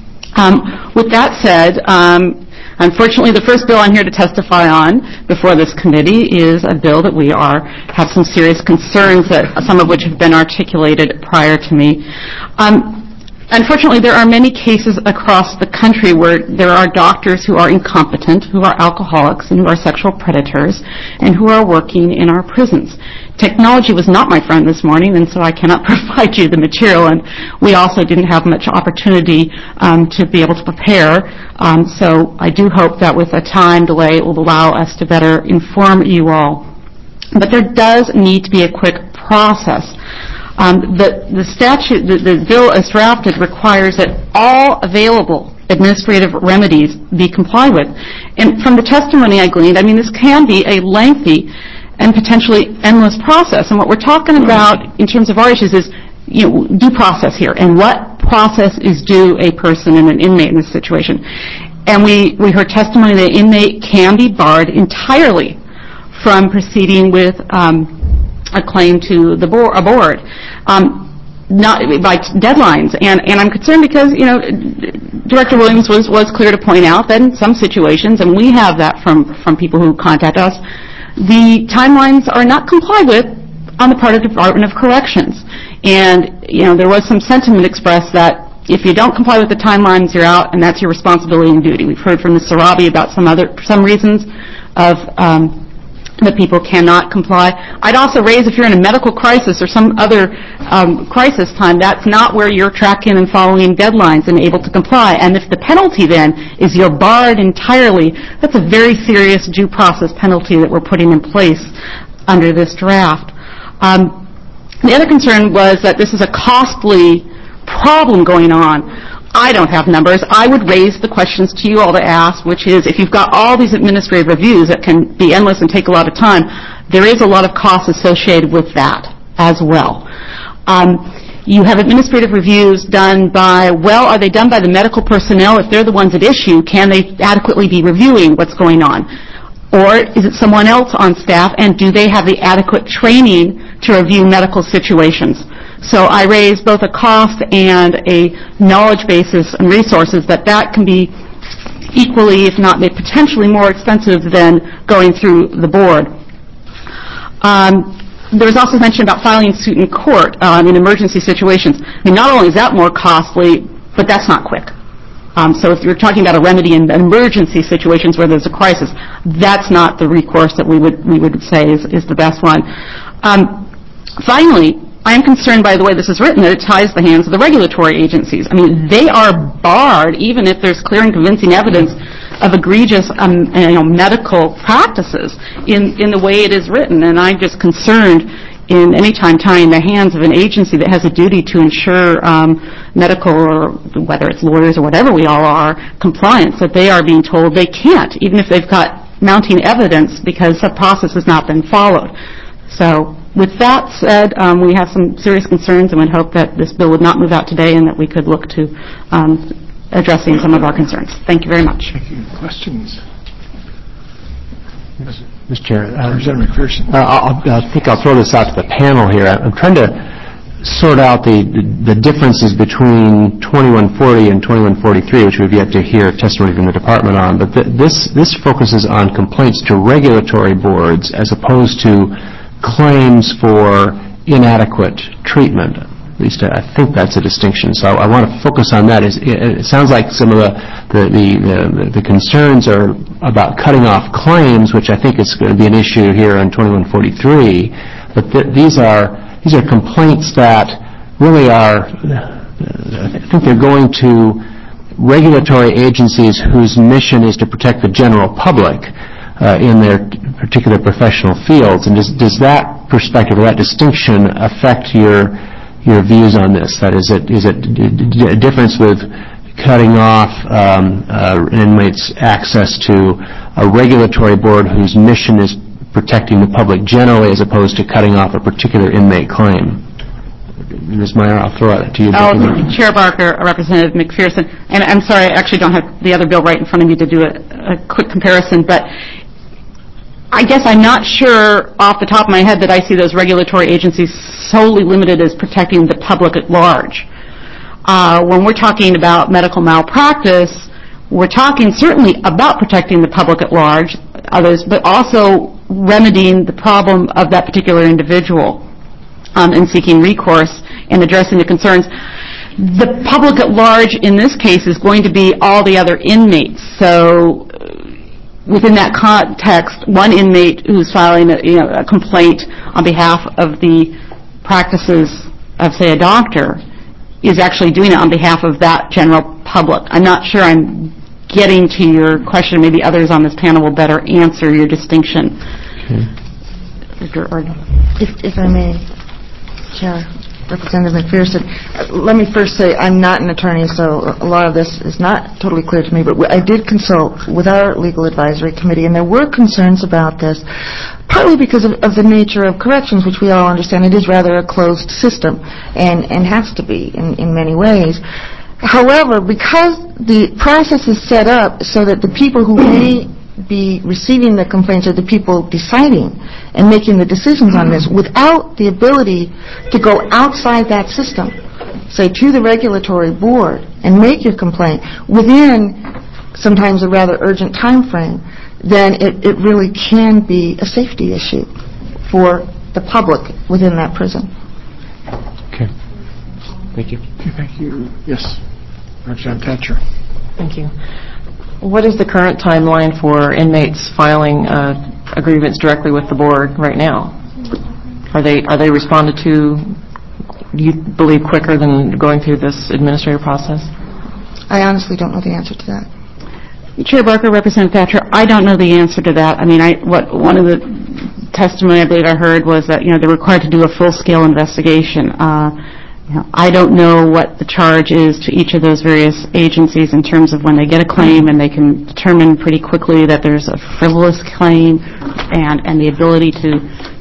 Um, with that said, um, unfortunately, the first bill I'm here to testify on before this committee is a bill that we are have some serious concerns, that some of which have been articulated prior to me. Um, Unfortunately, there are many cases across the country where there are doctors who are incompetent, who are alcoholics, and who are sexual predators, and who are working in our prisons. Technology was not my friend this morning, and so I cannot provide you the material, and we also didn't have much opportunity um, to be able to prepare. Um, so I do hope that with a time delay, it will allow us to better inform you all. But there does need to be a quick process. Um, the, the statute, the, the bill as drafted requires that all available administrative remedies be complied with. And from the testimony I gleaned, I mean, this can be a lengthy and potentially endless process. And what we're talking about in terms of our issues is, you know, due process here, and what process is due a person and an inmate in this situation. And we, we heard testimony that an inmate can be barred entirely from proceeding with um, a claim to the board, a board, um, not by deadlines. And, and I'm concerned because, you know, Director Williams was, was clear to point out that in some situations, and we have that from, from people who contact us, the timelines are not complied with on the part of the Department of Corrections. And, you know, there was some sentiment expressed that if you don't comply with the timelines, you're out, and that's your responsibility and duty. We've heard from Miz Sarabi about some other, some reasons of, um, that people cannot comply. I'd also raise, if you're in a medical crisis or some other um, crisis time, that's not where you're tracking and following deadlines and able to comply. And if the penalty then is you're barred entirely, that's a very serious due process penalty that we're putting in place under this draft. Um, the other concern was that this is a costly problem going on. I don't have numbers. I would raise the questions to you all to ask, which is, if you've got all these administrative reviews that can be endless and take a lot of time, there is a lot of cost associated with that as well. Um, you have administrative reviews done by, well, are they done by the medical personnel? If they're the ones at issue, can they adequately be reviewing what's going on? Or is it someone else on staff, and do they have the adequate training to review medical situations? So I raise both a cost and a knowledge basis and resources that that can be equally, if not potentially more expensive than going through the board. Um, there was also mention about filing suit in court um, in emergency situations. I mean, not only is that more costly, but that's not quick. Um, so if you're talking about a remedy in emergency situations where there's a crisis, that's not the recourse that we would we would say is, is the best one. Um, finally, I am concerned by the way this is written that it ties the hands of the regulatory agencies. I mean, they are barred even if there's clear and convincing evidence of egregious um, you know, medical practices in, in the way it is written. And I'm just concerned in any time tying the hands of an agency that has a duty to ensure um, medical, or whether it's lawyers or whatever we all are, compliance, that they are being told they can't, even if they've got mounting evidence because the process has not been followed. So with that said, um, we have some serious concerns and would hope that this bill would not move out today and that we could look to um, addressing some of our concerns. Thank you very much. Thank you. Questions? Mister Chair, uh, Representative McPherson. uh, I'll, I think I'll throw this out to the panel here. I'm trying to sort out the, the differences between twenty-one forty and twenty-one forty-three, which we've yet to hear testimony from the department on. But th- this this focuses on complaints to regulatory boards as opposed to claims for inadequate treatment. At least I think that's a distinction. So I want to focus on that. It, it sounds like some of the the, the, the the concerns are about cutting off claims, which I think is going to be an issue here on twenty-one forty-three. But th- these are these are complaints that really are, I think they're going to regulatory agencies whose mission is to protect the general public uh, in their particular professional fields. And does, does that perspective or that distinction affect your your views on this? That is, it is it a difference with cutting off um, uh, an inmate's access to a regulatory board whose mission is protecting the public generally as opposed to cutting off a particular inmate claim? Miz Meyer, I'll throw it to you. Oh, Chair Barker, Representative McPherson, and I'm sorry, I actually don't have the other bill right in front of me to do a, a quick comparison, but I guess I'm not sure off the top of my head that I see those regulatory agencies solely limited as protecting the public at large. Uh, when we're talking about medical malpractice, we're talking certainly about protecting the public at large, others, but also remedying the problem of that particular individual um, and seeking recourse and addressing the concerns. The public at large in this case is going to be all the other inmates. So within that context, one inmate who's filing a, you know, a complaint on behalf of the practices of, say, a doctor is actually doing it on behalf of that general public. I'm not sure I'm getting to your question. Maybe others on this panel will better answer your distinction. Okay. If, if I may, Chair, Representative McPherson, let me first say I'm not an attorney, so a lot of this is not totally clear to me, but I did consult with our legal advisory committee, and there were concerns about this, partly because of, of the nature of corrections, which we all understand it is rather a closed system and, and has to be in, in many ways. However, because the process is set up so that the people who may be receiving the complaints are the people deciding and making the decisions on this without the ability to go outside that system, say to the regulatory board and make your complaint within sometimes a rather urgent time frame, then it, it really can be a safety issue for the public within that prison. Okay. Thank you. Okay, thank you. Yes, Representative Thatcher. Thank you. What is the current timeline for inmates filing uh, a grievance directly with the board right now? Are they are they responded to, do you believe, quicker than going through this administrative process? I honestly don't know the answer to that. Chair Barker, Representative Thatcher, I don't know the answer to that. I mean, I what one of the testimony I believe I heard was that, you know, they're required to do a full-scale investigation. Uh, You know, I don't know what the charge is to each of those various agencies in terms of when they get a claim and they can determine pretty quickly that there's a frivolous claim and, and the ability to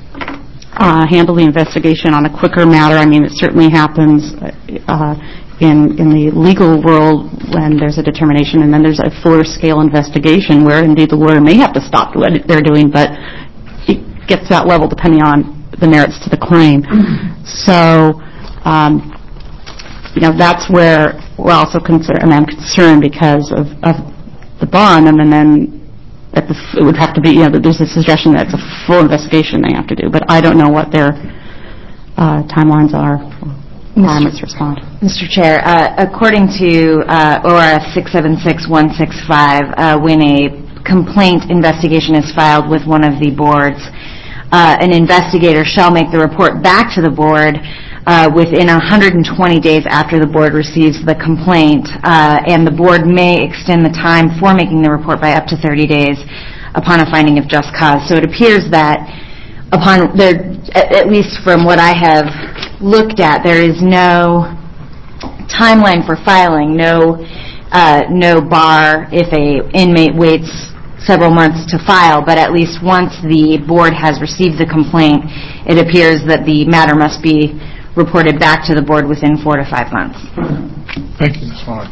uh, handle the investigation on a quicker matter. I mean, it certainly happens uh, in, in the legal world when there's a determination, and then there's a fuller scale investigation where indeed the lawyer may have to stop what they're doing, but it gets that level depending on the merits to the claim. So Um, you know, that's where we're also concerned, and I'm concerned because of, of the bond, and then, then that the, it would have to be, you know, that there's a suggestion that it's a full investigation they have to do, but I don't know what their uh, timelines are, requirements to respond. Mister Chair, uh, according to uh, O R S six seven six one six five, uh, when a complaint investigation is filed with one of the boards, uh, an investigator shall make the report back to the board Uh, within one hundred twenty days after the board receives the complaint, uh, and the board may extend the time for making the report by up to thirty days upon a finding of just cause. So it appears that upon there, at, at least from what I have looked at, there is no timeline for filing, no uh, no bar if a inmate waits several months to file, but at least once the board has received the complaint, it appears that the matter must be reported back to the board within four to five months. Thank you, Miz Vaughn.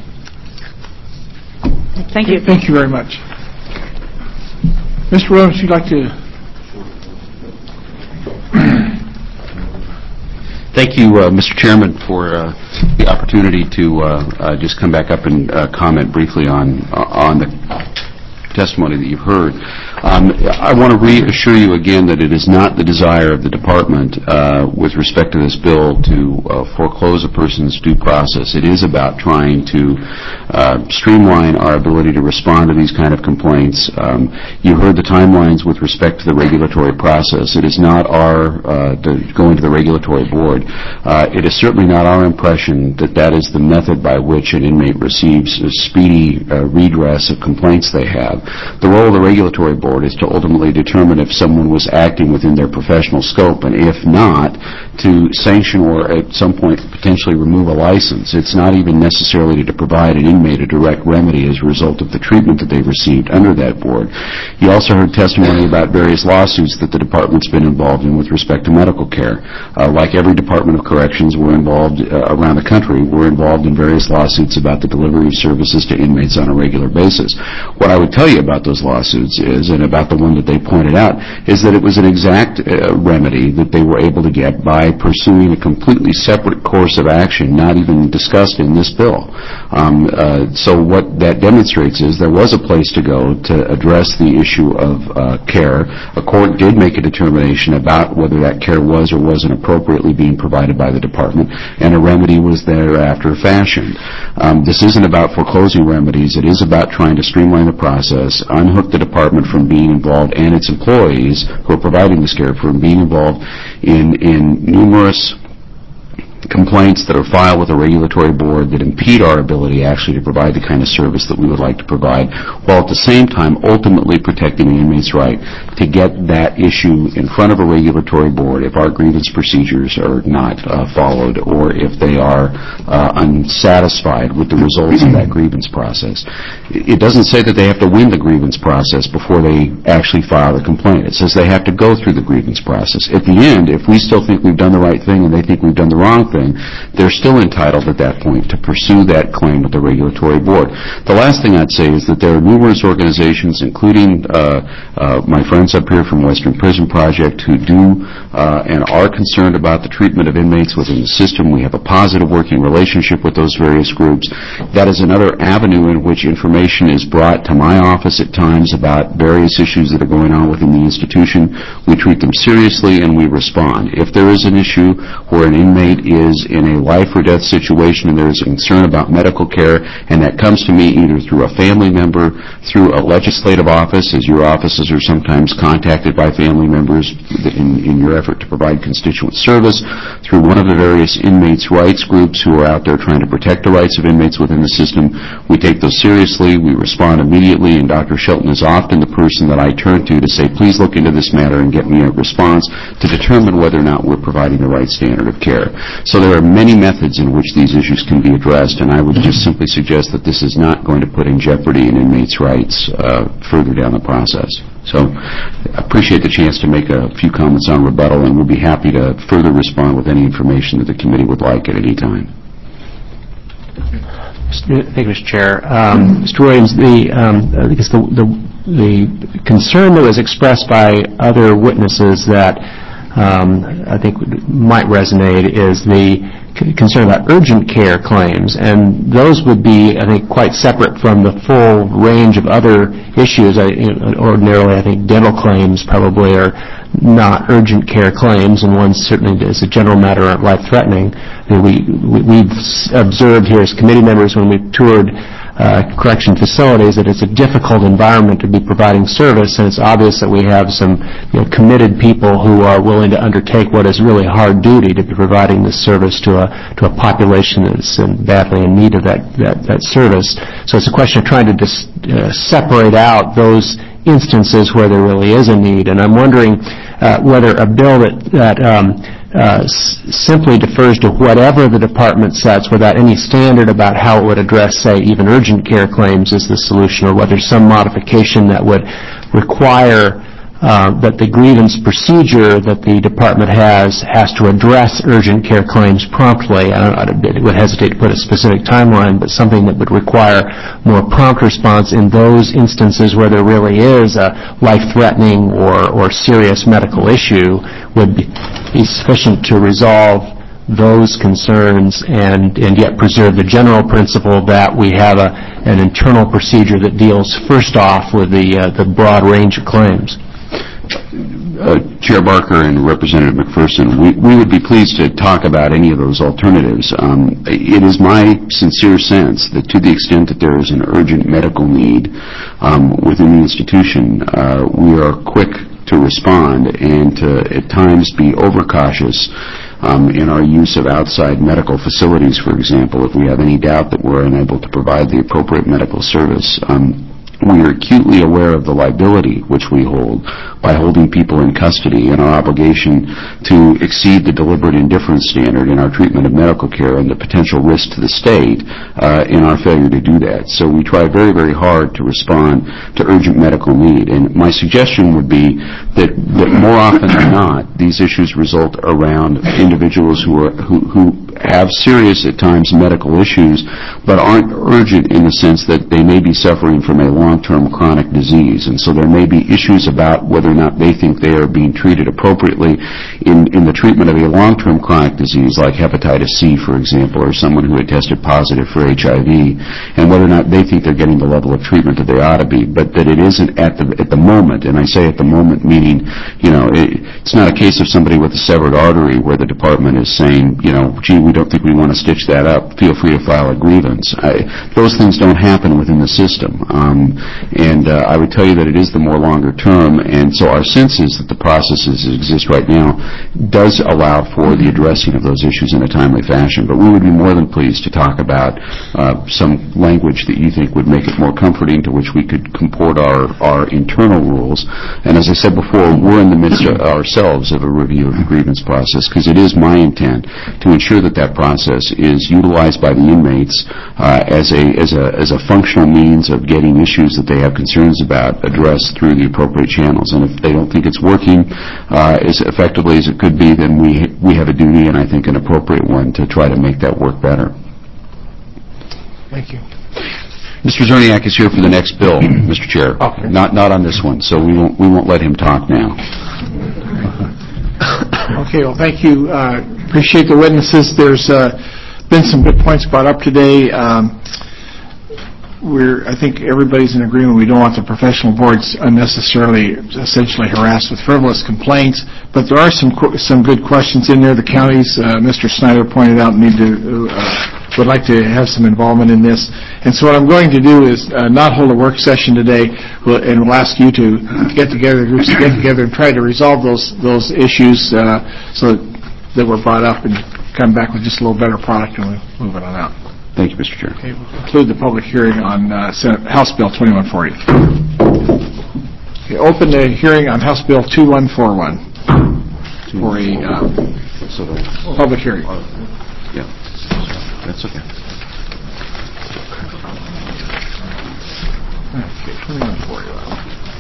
Thank you. Thank you very much. Mister Williams, you'd like to... Thank you, uh, Mister Chairman, for uh, the opportunity to uh, uh, just come back up and uh, comment briefly on uh, on the testimony that you've heard. Um, I want to reassure you again that it is not the desire of the department uh, with respect to this bill to uh, foreclose a person's due process. It is about trying to uh, streamline our ability to respond to these kind of complaints. Um, you heard the timelines with respect to the regulatory process. It is not our uh, to going to the regulatory board. Uh, it is certainly not our impression that that is the method by which an inmate receives a speedy uh, redress of complaints they have. The role of the regulatory board is to ultimately determine if someone was acting within their professional scope, and if not, to sanction or at some point potentially remove a license. It's not even necessarily to provide an inmate a direct remedy as a result of the treatment that they received under that board. You also heard testimony about various lawsuits that the department's been involved in with respect to medical care. Uh, like every Department of Corrections, we're involved uh, around the country. We're involved in various lawsuits about the delivery of services to inmates on a regular basis. What I would tell you about those lawsuits is, and about the one that they pointed out, is that it was an exact uh, remedy that they were able to get by pursuing a completely separate course of action, not even discussed in this bill. Um, uh, so what that demonstrates is there was a place to go to address the issue of uh, care. A court did make a determination about whether that care was or wasn't appropriately being provided by the department, and a remedy was thereafter fashioned. Um, this isn't about foreclosing remedies. It is about trying to streamline the process, unhook the department from being involved, and its employees who are providing this care from being involved in, in numerous complaints that are filed with a regulatory board that impede our ability actually to provide the kind of service that we would like to provide, while at the same time ultimately protecting the inmate's right to get that issue in front of a regulatory board if our grievance procedures are not uh, followed, or if they are uh, unsatisfied with the results of that grievance process. It doesn't say that they have to win the grievance process before they actually file the complaint. It says they have to go through the grievance process. At the end, if we still think we've done the right thing and they think we've done the wrong thing, they're still entitled at that point to pursue that claim with the regulatory board. The last thing I'd say is that there are numerous organizations, including uh, uh, my friends up here from Western Prison Project, who do uh, and are concerned about the treatment of inmates within the system. We have a positive working relationship with those various groups. That is another avenue in which information is brought to my office at times about various issues that are going on within the institution. We treat them seriously and we respond. If there is an issue where an inmate is is in a life or death situation and there is a concern about medical care, and that comes to me either through a family member, through a legislative office, as your offices are sometimes contacted by family members in, in your effort to provide constituent service, through one of the various inmates' rights groups who are out there trying to protect the rights of inmates within the system, we take those seriously, we respond immediately, and Doctor Shelton is often the person that I turn to to say, please look into this matter and get me a response to determine whether or not we're providing the right standard of care. So there are many methods in which these issues can be addressed, and I would just simply suggest that this is not going to put in jeopardy an inmate's rights uh, further down the process. So I appreciate the chance to make a few comments on rebuttal, and we'll be happy to further respond with any information that the committee would like at any time. Thank you, Mister Chair. Um, Mister Williams, the, um, I guess the, the, the concern that was expressed by other witnesses that Um, I think might resonate is the c- concern about urgent care claims, and those would be, I think, quite separate from the full range of other issues. I, you know, ordinarily, I think dental claims probably are not urgent care claims, and one certainly, as a general matter, aren't life-threatening. I mean, we, we, we've observed here as committee members when we've toured Uh, correction facilities that it's a difficult environment to be providing service, and it's obvious that we have some you know, committed people who are willing to undertake what is really hard duty to be providing this service to a to a population that's in badly in need of that, that, that service. So it's a question of trying to dis, uh, separate out those instances where there really is a need, and I'm wondering uh, whether a bill that, that um, uh, s- simply defers to whatever the department sets without any standard about how it would address, say, even urgent care claims as the solution, or whether some modification that would require uh, that the grievance procedure that the department has has to address urgent care claims promptly. I, don't, I would hesitate to put a specific timeline, but something that would require more prompt response in those instances where there really is a life-threatening or, or serious medical issue would be, be sufficient to resolve those concerns and, and yet preserve the general principle that we have a, an internal procedure that deals first off with the, uh, the broad range of claims. Uh, Chair Barker and Representative McPherson, we, we would be pleased to talk about any of those alternatives. Um, it is my sincere sense that to the extent that there is an urgent medical need um, within the institution, uh, we are quick to respond and to at times be overcautious um, in our use of outside medical facilities, for example, if we have any doubt that we're unable to provide the appropriate medical service. Um, We are acutely aware of the liability which we hold by holding people in custody and our obligation to exceed the deliberate indifference standard in our treatment of medical care and the potential risk to the state uh, in our failure to do that. So we try very, very hard to respond to urgent medical need. And my suggestion would be that, that more often than not, these issues result around individuals who are who, who have serious, at times, medical issues, but aren't urgent in the sense that they may be suffering from a long-term chronic disease. And so there may be issues about whether or not they think they are being treated appropriately in, in the treatment of a long-term chronic disease like hepatitis C, for example, or someone who had tested positive for H I V, and whether or not they think they're getting the level of treatment that they ought to be, but that it isn't at the, at the moment, and I say at the moment meaning, you know, it, it's not a case of somebody with a severed artery where the department is saying, you know, gee, we don't think we want to stitch that up, feel free to file a grievance. I, those things don't happen within the system. Um, and uh, I would tell you that it is the more longer term, and so our sense is that the processes that exist right now does allow for the addressing of those issues in a timely fashion. But we would be more than pleased to talk about uh, some language that you think would make it more comforting, to which we could comport our, our internal rules. And as I said before, we're in the midst of ourselves of a review of the grievance process, because it is my intent to ensure that that process is utilized by the inmates uh, as a as a as a functional means of getting issues that they have concerns about addressed through the appropriate channels. And if they don't think it's working uh, as effectively as it could be, then we we have a duty, and I think an appropriate one, to try to make that work better. Thank you. Mister Zerniak is here for the next bill, Mister Chair. Okay. Not not on this one, so we won't we won't let him talk now. Okay, well, thank you. Uh, appreciate the witnesses. There's uh, been some good points brought up today. Um, we're, I think everybody's in agreement we don't want the professional boards unnecessarily, essentially harassed with frivolous complaints, but there are some some good questions in there. The counties, uh, Mister Snyder pointed out, need to uh, would like to have some involvement in this. And so what I'm going to do is uh, not hold a work session today, we'll, and we'll ask you to get together, groups to get together and try to resolve those those issues uh, so that were brought up, and come back with just a little better product, and we'll move it on out. Thank you, Mister Chair. Okay, we'll conclude the public hearing on uh, Senate, House Bill twenty-one forty. Okay, open the hearing on House Bill twenty-one forty-one for a uh, so the, public hearing. Yeah, that's okay. Okay, twenty-one forty-one.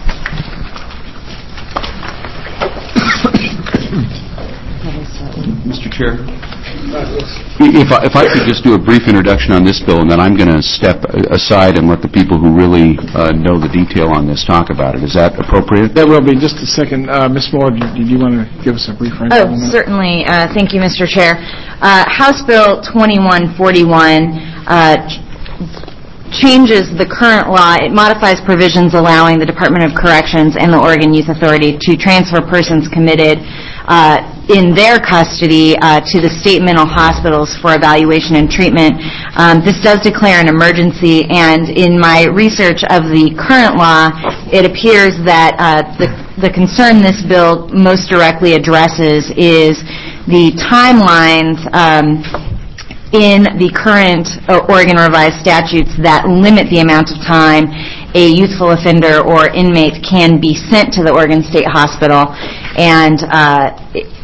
Mister Chair, if I, if I could just do a brief introduction on this bill, and then I'm going to step aside and let the people who really uh, know the detail on this talk about it. Is that appropriate? That will be. Just a second. Uh, Miz Moore, did, did you want to give us a brief Oh, rundown? certainly. Uh, thank you, Mister Chair. Uh, House Bill twenty-one forty-one uh, ch- changes the current law. It modifies provisions allowing the Department of Corrections and the Oregon Youth Authority to transfer persons committed uh, in their custody uh, to the state mental hospitals for evaluation and treatment. Um, this does declare an emergency, and in my research of the current law, it appears that uh, the, the concern this bill most directly addresses is the timelines um, in the current uh, Oregon revised statutes that limit the amount of time a youthful offender or inmate can be sent to the Oregon State Hospital. And uh,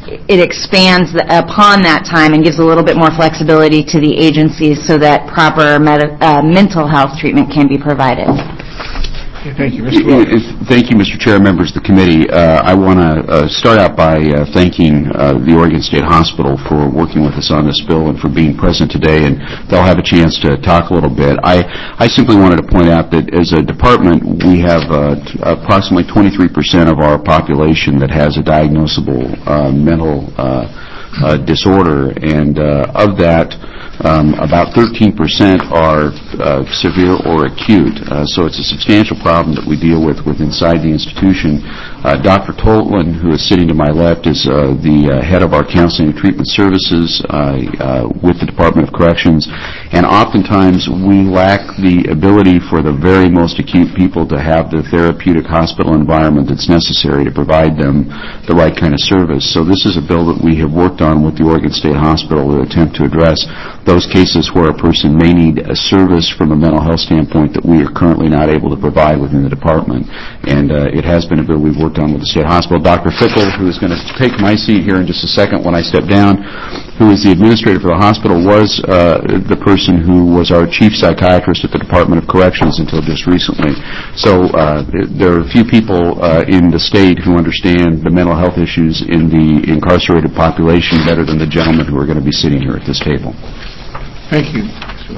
it expands the- upon that time and gives a little bit more flexibility to the agencies so that proper med- uh, mental health treatment can be provided. Okay, thank you, Mister Williams. Thank you, Mister Chair, members of the committee. Uh, I want to uh, start out by uh, thanking uh, the Oregon State Hospital for working with us on this bill and for being present today, and they'll have a chance to talk a little bit. I, I simply wanted to point out that as a department, we have uh, t- approximately twenty-three percent of our population that has a diagnosable uh, mental uh, uh, disorder, and uh, of that, Um, about thirteen percent are uh, severe or acute, uh, so it's a substantial problem that we deal with with inside the institution. Uh, Doctor Toltland, who is sitting to my left, is uh, the uh, head of our counseling and treatment services uh, uh, with the Department of Corrections, and oftentimes we lack the ability for the very most acute people to have the therapeutic hospital environment that's necessary to provide them the right kind of service. So this is a bill that we have worked on with the Oregon State Hospital to attempt to address those cases where a person may need a service from a mental health standpoint that we are currently not able to provide within the department. And uh, it has been a bill we've worked on with the state hospital. Doctor Fickle, who is going to take my seat here in just a second when I step down, who is the administrator for the hospital, was uh, the person who was our chief psychiatrist at the Department of Corrections until just recently. So uh, there are a few people uh, in the state who understand the mental health issues in the incarcerated population better than the gentlemen who are going to be sitting here at this table. Thank you.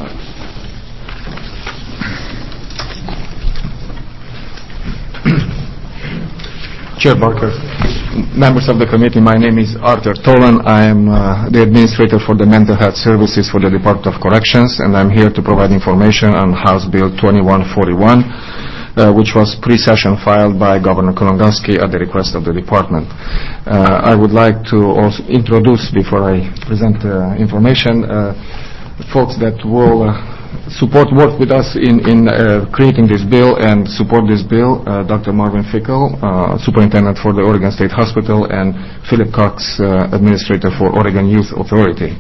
Chair Barker, members of the committee, my name is Arthur Tolan. I am uh, the administrator for the mental health services for the Department of Corrections, and I'm here to provide information on House Bill twenty-one forty-one, uh, which was pre-session filed by Governor Kulongoski at the request of the department. Uh, I would like to also introduce, before I present uh, information, uh, folks that will uh, support, work with us in, in uh, creating this bill and support this bill, uh, Doctor Marvin Fickle, uh, Superintendent for the Oregon State Hospital, and Philip Cox, uh, Administrator for Oregon Youth Authority.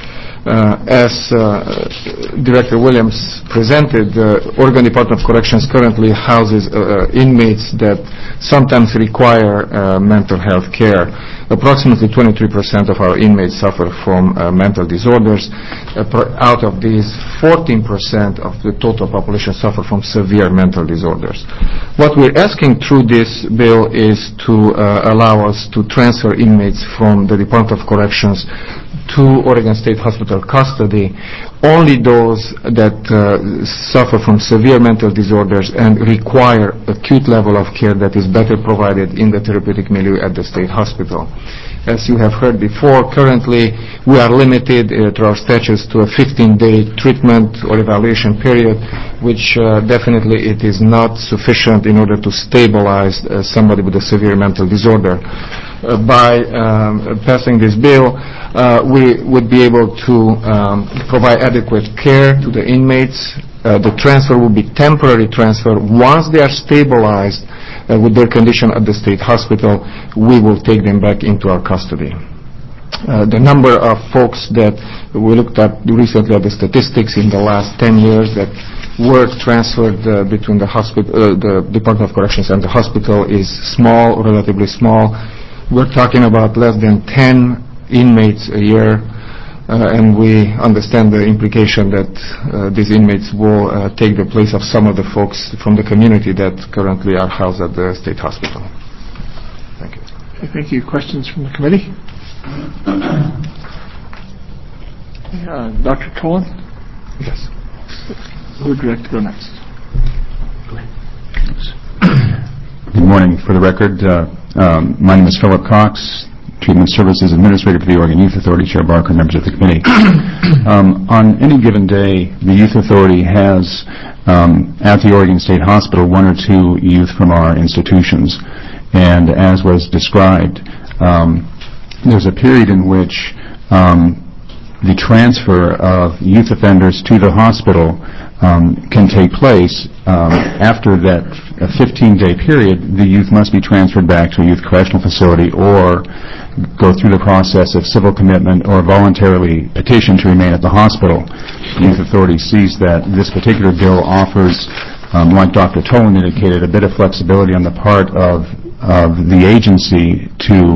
Uh, as uh, Director Williams presented, the uh, Oregon Department of Corrections currently houses uh, uh, inmates that sometimes require uh, mental health care. Approximately twenty-three percent of our inmates suffer from uh, mental disorders. Uh, per, out of these, fourteen percent of the total population suffer from severe mental disorders. What we're asking through this bill is to uh, allow us to transfer inmates from the Department of Corrections to Oregon State Hospital custody, only those that uh, suffer from severe mental disorders and require acute level of care that is better provided in the therapeutic milieu at the state hospital. As you have heard before, currently we are limited uh, to our statutes to a fifteen-day treatment or evaluation period, which uh, definitely it is not sufficient in order to stabilize uh, somebody with a severe mental disorder. Uh, by um, passing this bill, uh, we would be able to um, provide adequate care to the inmates. Uh, the transfer will be temporary transfer. Once they are stabilized uh, with their condition at the state hospital, we will take them back into our custody. Uh, the number of folks that we looked at recently at the statistics in the last ten years that were transferred uh, between the hospital, uh, the Department of Corrections and the hospital is small, relatively small. We're talking about less than ten inmates a year, uh, and we understand the implication that uh, these inmates will uh, take the place of some of the folks from the community that currently are housed at the state hospital. Thank you. Okay, thank you. Questions from the committee? Uh, Doctor Tolan? Yes. Who would you like to go next? Good morning. For the record, uh, um, my name is Philip Cox, Treatment Services Administrator for the Oregon Youth Authority, Chair Barker, members of the committee. um, on any given day, the Youth Authority has, um, at the Oregon State Hospital, one or two youth from our institutions. And as was described, um, there's a period in which um, the transfer of youth offenders to the hospital um, can take place. Um, after that fifteen-day period, the youth must be transferred back to a youth correctional facility or go through the process of civil commitment or voluntarily petition to remain at the hospital. The Youth Authority sees that this particular bill offers, um, like Doctor Tolan indicated, a bit of flexibility on the part of, of the agency to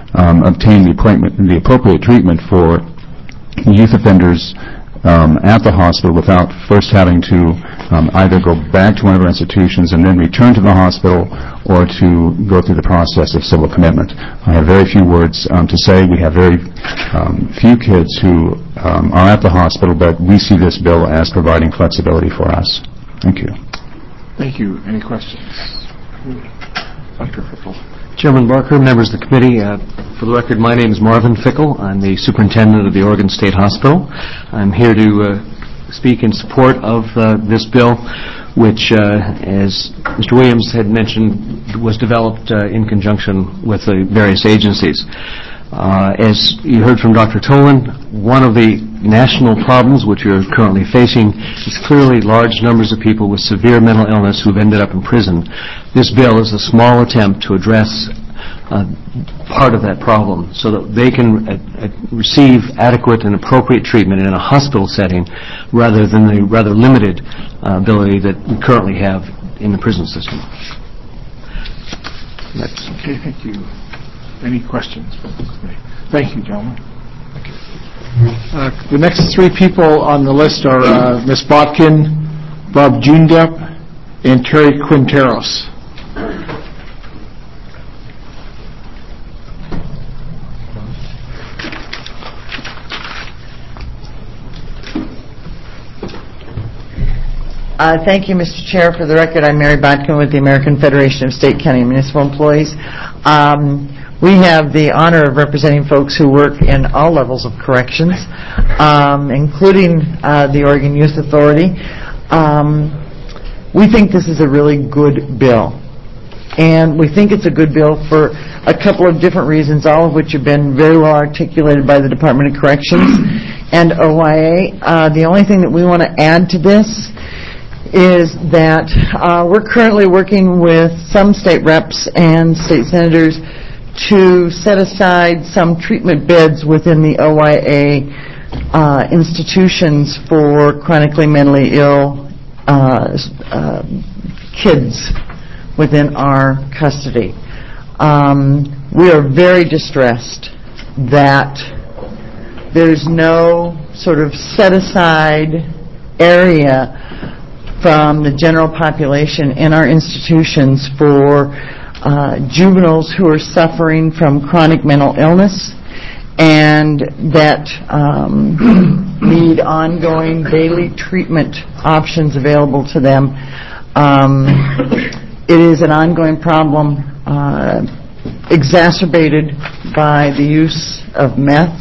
um, obtain the appointment- the appropriate treatment for youth offenders um, at the hospital without first having to um, either go back to one of our institutions and then return to the hospital or to go through the process of civil commitment. I have very few words um, to say. We have very um, few kids who um, are at the hospital, but we see this bill as providing flexibility for us. Thank you. Thank you. Any questions? Doctor Fickle. Chairman Barker, members of the committee, uh, for the record, my name is Marvin Fickle. I'm the superintendent of the Oregon State Hospital. I'm here to uh, speak in support of uh, this bill, which, uh, as Mister Williams had mentioned, was developed uh, in conjunction with the various agencies. Uh, as you heard from Doctor Tolan, one of the national problems which we are currently facing is clearly large numbers of people with severe mental illness who have ended up in prison. This bill is a small attempt to address uh, part of that problem so that they can uh, uh, receive adequate and appropriate treatment in a hospital setting rather than the rather limited uh, ability that we currently have in the prison system. That's okay, thank you. Any questions? Thank you, gentlemen. Thank you. Uh, the next three people on the list are uh, Miz Botkin, Bob Jundup, and Terry Quinteros. Uh, Thank you, Mister Chair. For the record, I'm Mary Botkin with the American Federation of State, County, and Municipal Employees. Um, we have the honor of representing folks who work in all levels of corrections, um, including uh, the Oregon Youth Authority. Um, we think this is a really good bill. And we think it's a good bill for a couple of different reasons, all of which have been very well articulated by the Department of Corrections and O I A. Uh, the only thing that we want to add to this is that uh, we're currently working with some state reps and state senators to set aside some treatment beds within the O I A uh, institutions for chronically mentally ill uh, uh, kids within our custody. Um, we are very distressed that there's no sort of set-aside area from the general population in our institutions for uh, juveniles who are suffering from chronic mental illness and that um, need ongoing daily treatment options available to them. Um, it is an ongoing problem uh, exacerbated by the use of meth.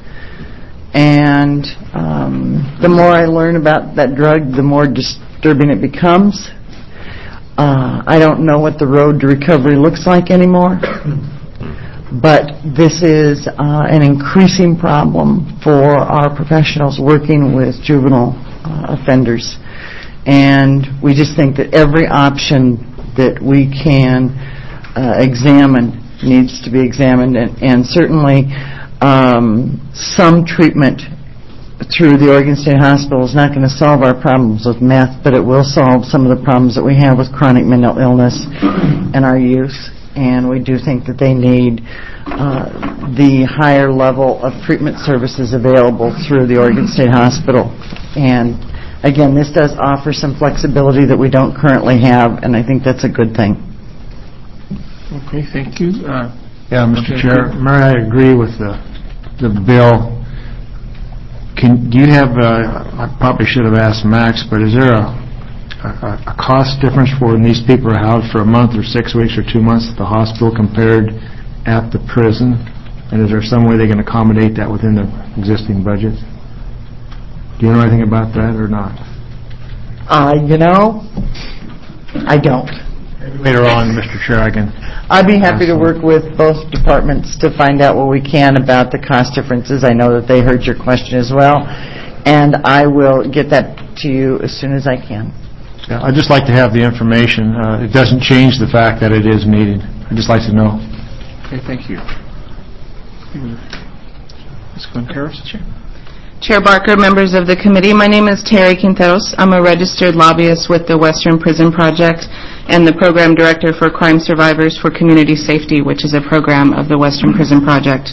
And um, the more I learn about that drug, the more disturbing it becomes. Uh, I don't know what the road to recovery looks like anymore, but this is uh, an increasing problem for our professionals working with juvenile uh, offenders. And we just think that every option that we can uh, examine needs to be examined, and, and certainly um, some treatment through the Oregon State Hospital is not going to solve our problems with meth, but it will solve some of the problems that we have with chronic mental illness in our youth. And we do think that they need uh, the higher level of treatment services available through the Oregon State Hospital. And again, this does offer some flexibility that we don't currently have, and I think that's a good thing. Okay, thank you. Uh, yeah, Mister Chair, Mary, I agree with the the bill. Can, do you have, uh, I probably should have asked Max, but is there a, a, a cost difference for when these people are housed for a month or six weeks or two months at the hospital compared at the prison? And is there some way they can accommodate that within the existing budget? Do you know anything about that or not? Uh, you know, I don't. Later on, Mister Chair, I can... I'd be happy to work with both departments to find out what we can about the cost differences. I know that they heard your question as well, and I will get that to you as soon as I can. Yeah, I'd just like to have the information. Uh, it doesn't change the fact that it is needed. I'd just like to know. Okay, thank you. Miz Quinteros? Chair Barker, members of the committee, my name is Terry Quinteros. I'm a registered lobbyist with the Western Prison Project and the Program Director for Crime Survivors for Community Safety, which is a program of the Western Prison Project.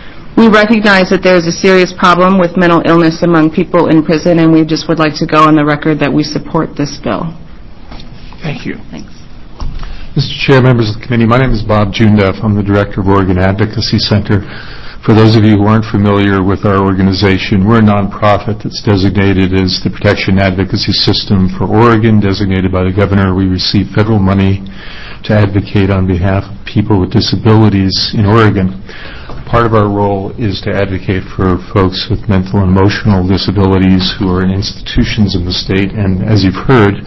We recognize that there is a serious problem with mental illness among people in prison, and we just would like to go on the record that we support this bill. Thank you. Thanks. Mister Chair, members of the committee, my name is Bob Jundeff. I'm the Director of Oregon Advocacy Center. For those of you who aren't familiar with our organization, we're a nonprofit that's designated as the Protection Advocacy System for Oregon, designated by the governor. We receive federal money to advocate on behalf of people with disabilities in Oregon. Part of our role is to advocate for folks with mental and emotional disabilities who are in institutions in the state. And as you've heard,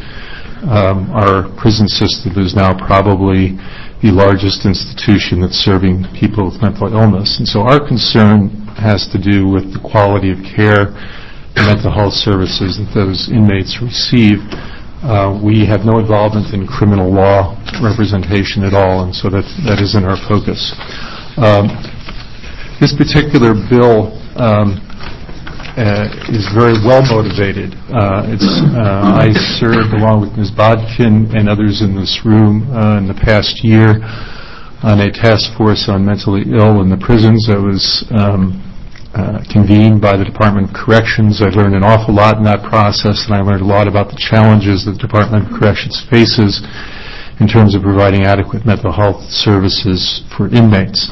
um, our prison system is now probably the largest institution that's serving people with mental illness. And so our concern has to do with the quality of care and mental health services that those inmates receive. Uh, we have no involvement in criminal law representation at all, and so that, that isn't our focus. Um, this particular bill um, uh, is very well motivated. Uh, it's, uh, I served along with Miz Bodkin and others in this room uh, in the past year on a task force on mentally ill in the prisons that was um, uh, convened by the Department of Corrections. I learned an awful lot in that process, and I learned a lot about the challenges that the Department of Corrections faces in terms of providing adequate mental health services for inmates.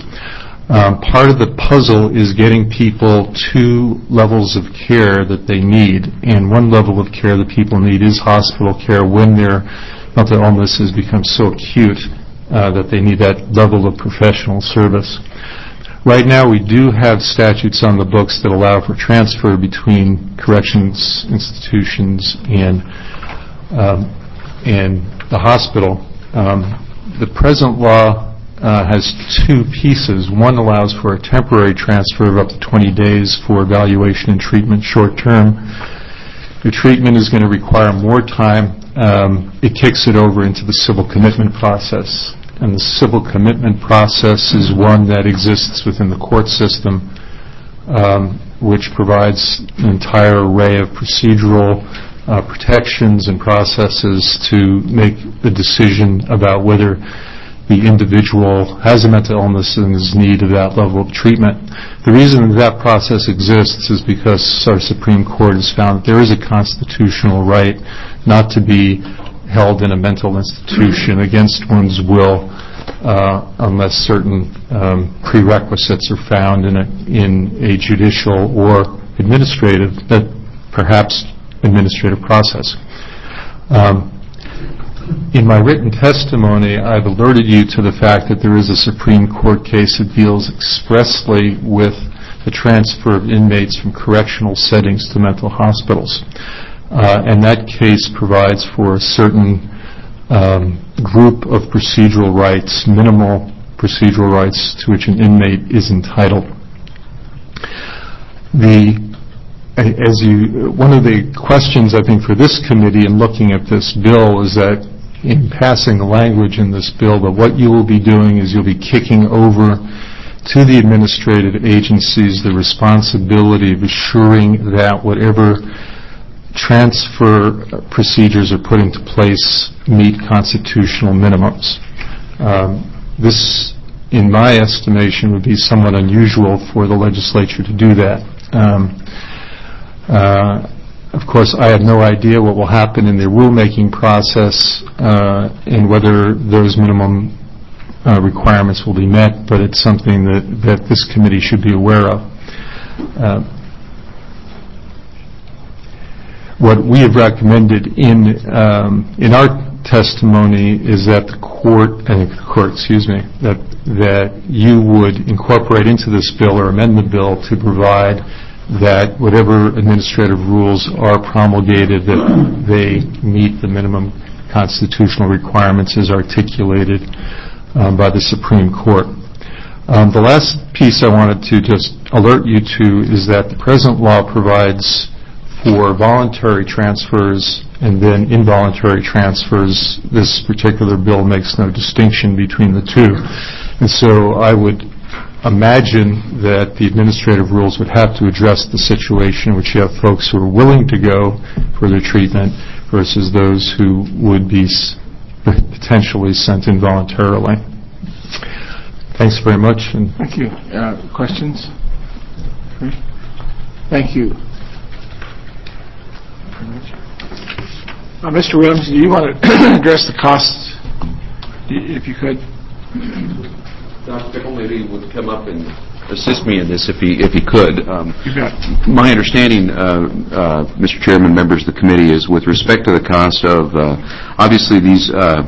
Um, part of the puzzle is getting people to levels of care that they need, and one level of care that people need is hospital care when their mental illness has become so acute uh, that they need that level of professional service. Right now we do have statutes on the books that allow for transfer between corrections institutions and, um, and the hospital. Um, the present law Uh, has two pieces. One allows for a temporary transfer of up to twenty days for evaluation and treatment short term. The treatment is going to require more time. Um, it kicks it over into the civil commitment process. And the civil commitment process is one that exists within the court system, um, which provides an entire array of procedural uh, protections and processes to make the decision about whether the individual has a mental illness and is in need of that level of treatment. The reason that process exists is because our Supreme Court has found that there is a constitutional right not to be held in a mental institution against one's will uh, unless certain um, prerequisites are found in a, in a judicial or administrative, that perhaps administrative process. Um, In my written testimony, I've alerted you to the fact that there is a Supreme Court case that deals expressly with the transfer of inmates from correctional settings to mental hospitals. Uh, and that case provides for a certain um, group of procedural rights, minimal procedural rights to which an inmate is entitled. The As you, one of the questions I think for this committee in looking at this bill is that in passing the language in this bill, that what you will be doing is you'll be kicking over to the administrative agencies the responsibility of assuring that whatever transfer procedures are put into place meet constitutional minimums. Um, this, in my estimation, would be somewhat unusual for the legislature to do that. Um, uh, Of course, I have no idea what will happen in the rulemaking process uh, and whether those minimum uh, requirements will be met, but it's something that, that this committee should be aware of. Uh, what we have recommended in um, in our testimony is that the court, I think the court, excuse me, that that you would incorporate into this bill or amend the bill to provide that whatever administrative rules are promulgated, that they meet the minimum constitutional requirements as articulated um, by the Supreme Court. Um, the last piece I wanted to just alert you to is that the present law provides for voluntary transfers and then involuntary transfers. This particular bill makes no distinction between the two. And so I would imagine that the administrative rules would have to address the situation in which you have folks who are willing to go for their treatment versus those who would be s- potentially sent involuntarily. Thanks very much. And Thank you. Uh, Questions? Thank you. Uh, Mister Williams, do you want to address the costs, if you could? Doctor Pickle maybe would come up and assist me in this if he if he could. Um, You bet. My understanding, uh, uh, Mister Chairman, members of the committee, is with respect to the cost of, uh, obviously these, uh,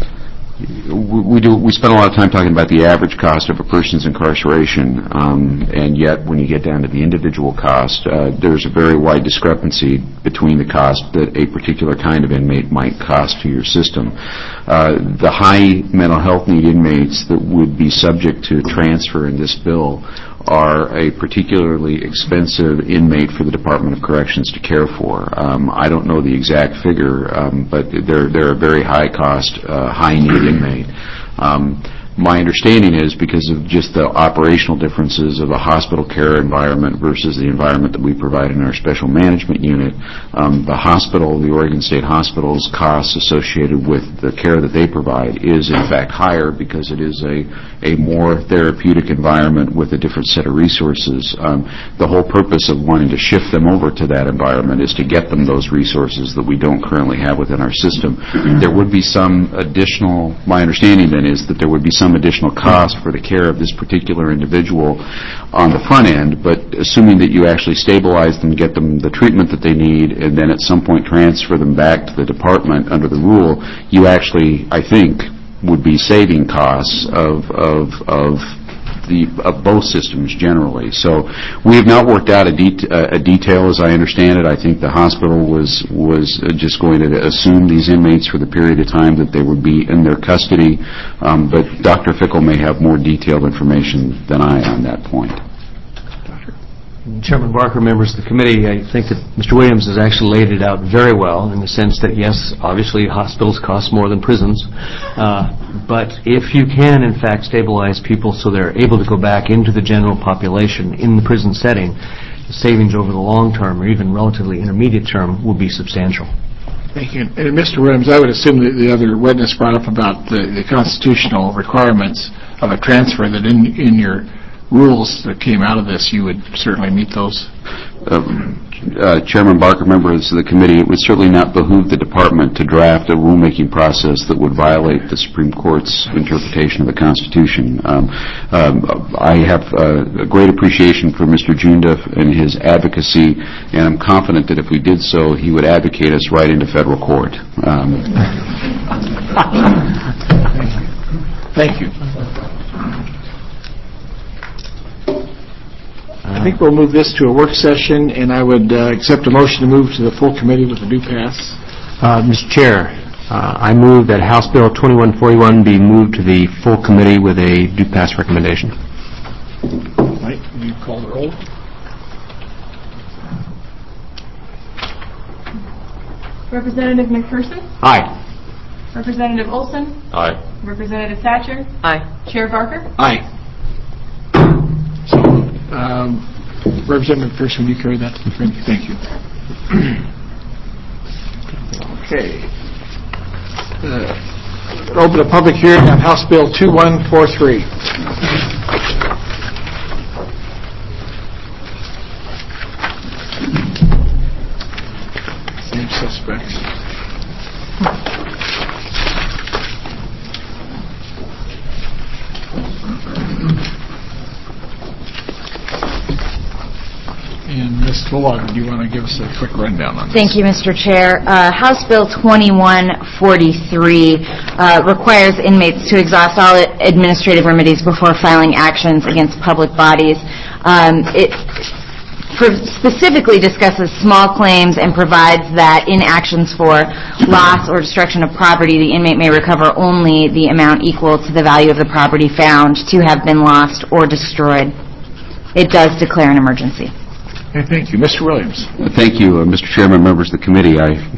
we do we spend a lot of time talking about the average cost of a person's incarceration, um, and yet when you get down to the individual cost, uh, there's a very wide discrepancy between the cost that a particular kind of inmate might cost to your system. Uh, the high mental health need inmates that would be subject to transfer in this bill are a particularly expensive inmate for the Department of Corrections to care for. Um, I don't know the exact figure, um, but they're, they're a very high-cost, uh, high-need inmate. Um, my understanding is because of just the operational differences of a hospital care environment versus the environment that we provide in our special management unit, um, the hospital, the Oregon State Hospital's costs associated with the care that they provide is in fact higher because it is a, a more therapeutic environment with a different set of resources. Um, the whole purpose of wanting to shift them over to that environment is to get them those resources that we don't currently have within our system. There would be some additional, my understanding then is that there would be some additional cost for the care of this particular individual on the front end, but assuming that you actually stabilize them, get them the treatment that they need, and then at some point transfer them back to the department under the rule, you actually, I think, would be saving costs of of of the of both systems generally. So we have not worked out a, det- uh, a detail as I understand it. I think the hospital was was just going to assume these inmates for the period of time that they would be in their custody, um, but Doctor Fickle may have more detailed information than I on that point. Chairman Barker, members of the committee, I think that Mister Williams has actually laid it out very well in the sense that, yes, obviously hospitals cost more than prisons, uh, but if you can, in fact, stabilize people so they're able to go back into the general population in the prison setting, the savings over the long term or even relatively intermediate term will be substantial. Thank you. And Mister Williams, I would assume that the other witness brought up about the, the constitutional requirements of a transfer, that in, in your rules that came out of this, you would certainly meet those. Um, uh, Chairman Barker, members of the committee, it would certainly not behoove the department to draft a rulemaking process that would violate the Supreme Court's interpretation of the Constitution. Um, um, I have uh, a great appreciation for Mister Junda and his advocacy, and I'm confident that if we did so, he would advocate us right into federal court. Um, Thank you. I think we'll move this to a work session, and I would uh, accept a motion to move to the full committee with a due pass. Uh, Mister Chair, uh, I move that House Bill twenty-one forty-one be moved to the full committee with a due pass recommendation. Mike, will you call the roll? Representative McPherson? Aye. Representative Olson? Aye. Representative Thatcher? Aye. Chair Barker? Aye. So, um, Representative McPherson, will you carry that to the committee? Thank you. Okay. Uh, open a public hearing on House Bill twenty-one forty-three. Same suspects. And Miz Fuller, do you want to give us a quick rundown on this? Thank you, Mister Chair. Uh, House Bill twenty-one forty-three uh, requires inmates to exhaust all administrative remedies before filing actions against public bodies. Um, it for specifically discusses small claims and provides that in actions for loss or destruction of property, the inmate may recover only the amount equal to the value of the property found to have been lost or destroyed. It does declare an emergency. Okay, thank you. Mister Williams. Thank you, uh, Mister Chairman, members of the committee. I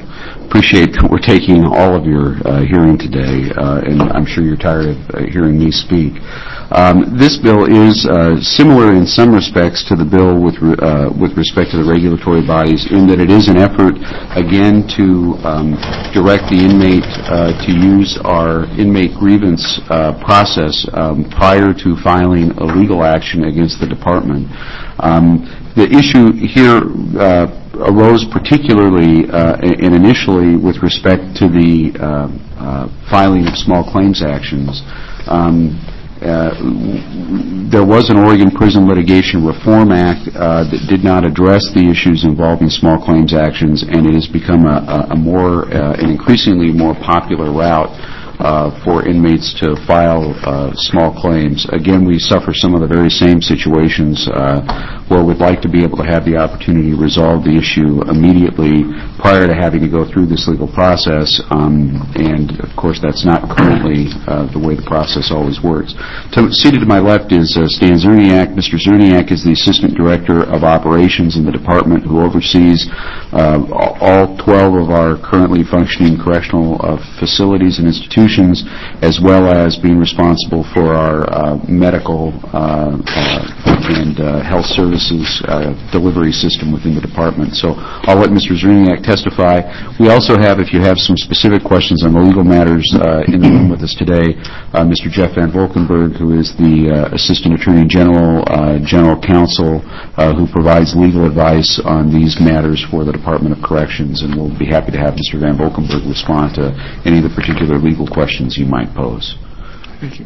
appreciate that we're taking all of your uh, hearing today, uh, and I'm sure you're tired of uh, hearing me speak. Um, this bill is uh, similar in some respects to the bill with re- uh, with respect to the regulatory bodies, in that it is an effort, again, to um, direct the inmate uh, to use our inmate grievance uh, process um, prior to filing a legal action against the department. Um, the issue here uh, arose particularly uh, and initially with respect to the uh, uh, filing of small claims actions. Um, Uh, there was an Oregon Prison Litigation Reform Act uh, that did not address the issues involving small claims actions, and it has become a, a more, uh, an increasingly more popular route uh, for inmates to file uh, small claims. Again, we suffer some of the very same situations uh, where we'd like to be able to have the opportunity to resolve the issue immediately prior to having to go through this legal process, um, and of course that's not currently uh, the way the process always works. To, seated to my left is uh, Stan Zerniak. Mister Zerniak is the Assistant Director of Operations in the Department, who oversees uh, all twelve of our currently functioning correctional uh, facilities and institutions, as well as being responsible for our uh, medical uh, uh, and uh, health services uh, delivery system within the department. So I'll let Mister Zerniak testify. We also have, if you have some specific questions on the legal matters uh, in the room with us today, uh, Mister Jeff Van Volkenberg, who is the uh, Assistant Attorney General, uh, General Counsel, uh, who provides legal advice on these matters for the Department of Corrections, and we'll be happy to have Mister Van Volkenberg respond to any of the particular legal questions you might pose. Thank you.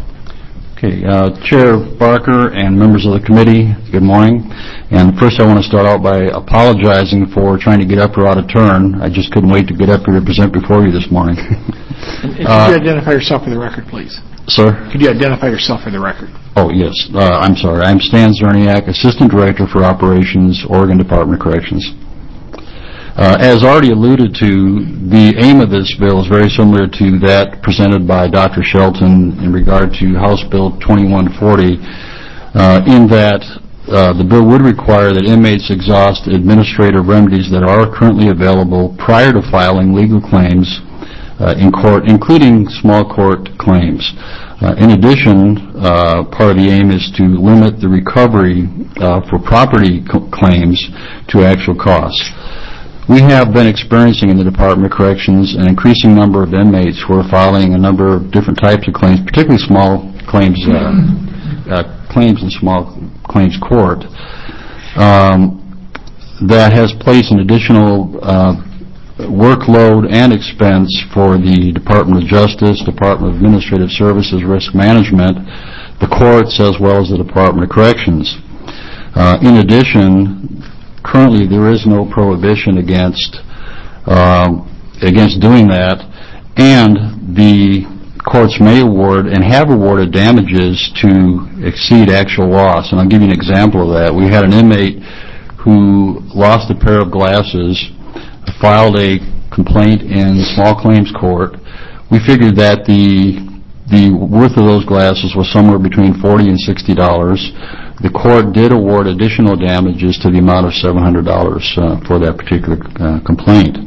Okay, uh, Chair Barker and members of the committee, good morning. And first I want to start out by apologizing for trying to get up here out of turn. I just couldn't wait to get up here to present before you this morning. And, and uh, could you identify yourself for the record, please? Sir? Could you identify yourself for the record? Oh, yes. Uh, I'm sorry. I'm Stan Zerniak, Assistant Director for Operations, Oregon Department of Corrections. Uh, as already alluded to, the aim of this bill is very similar to that presented by Doctor Shelton in regard to House Bill twenty-one forty, uh, in that uh, the bill would require that inmates exhaust administrative remedies that are currently available prior to filing legal claims uh, in court, including small court claims. Uh, in addition, uh, part of the aim is to limit the recovery uh, for property co- claims to actual costs. We have been experiencing in the Department of Corrections an increasing number of inmates who are filing a number of different types of claims, particularly small claims, uh, uh, claims in small claims court, um, that has placed an additional uh, workload and expense for the Department of Justice, Department of Administrative Services, Risk Management, the courts, as well as the Department of Corrections. Uh, in addition, currently, there is no prohibition against uh, against doing that, and the courts may award and have awarded damages to exceed actual loss. And I'll give you an example of that. We had an inmate who lost a pair of glasses, filed a complaint in small claims court. We figured that the the worth of those glasses was somewhere between forty and sixty dollars. The court did award additional damages to the amount of seven hundred dollars uh, for that particular uh, complaint.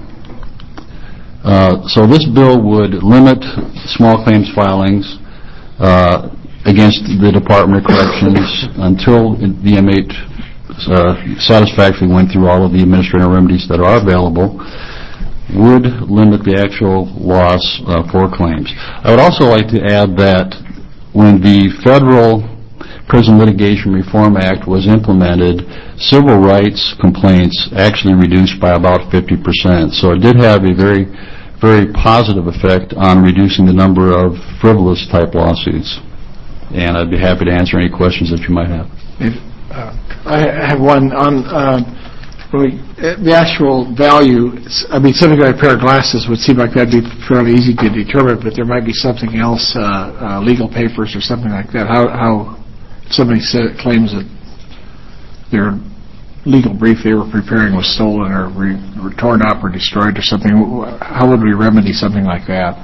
Uh, so this bill would limit small claims filings uh, against the Department of Corrections until the inmate uh, satisfactorily went through all of the administrative remedies that are available, would limit the actual loss uh, for claims. I would also like to add that when the federal Prison Litigation Reform Act was implemented, civil rights complaints actually reduced by about fifty percent. So it did have a very, very positive effect on reducing the number of frivolous type lawsuits. And I'd be happy to answer any questions that you might have. If, uh, I have one on uh, really, the actual value. I mean, something like a pair of glasses would seem like that'd be fairly easy to determine, but there might be something else, uh, uh, legal papers or something like that. How, how somebody said, claims that their legal brief they were preparing was stolen or, re, or torn up or destroyed or something, how would we remedy something like that?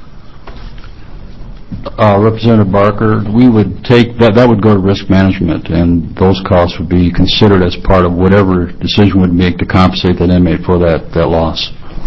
Uh, Representative Barker, we would take that, that would go to risk management, and those costs would be considered as part of whatever decision would make to compensate that inmate for that, that loss.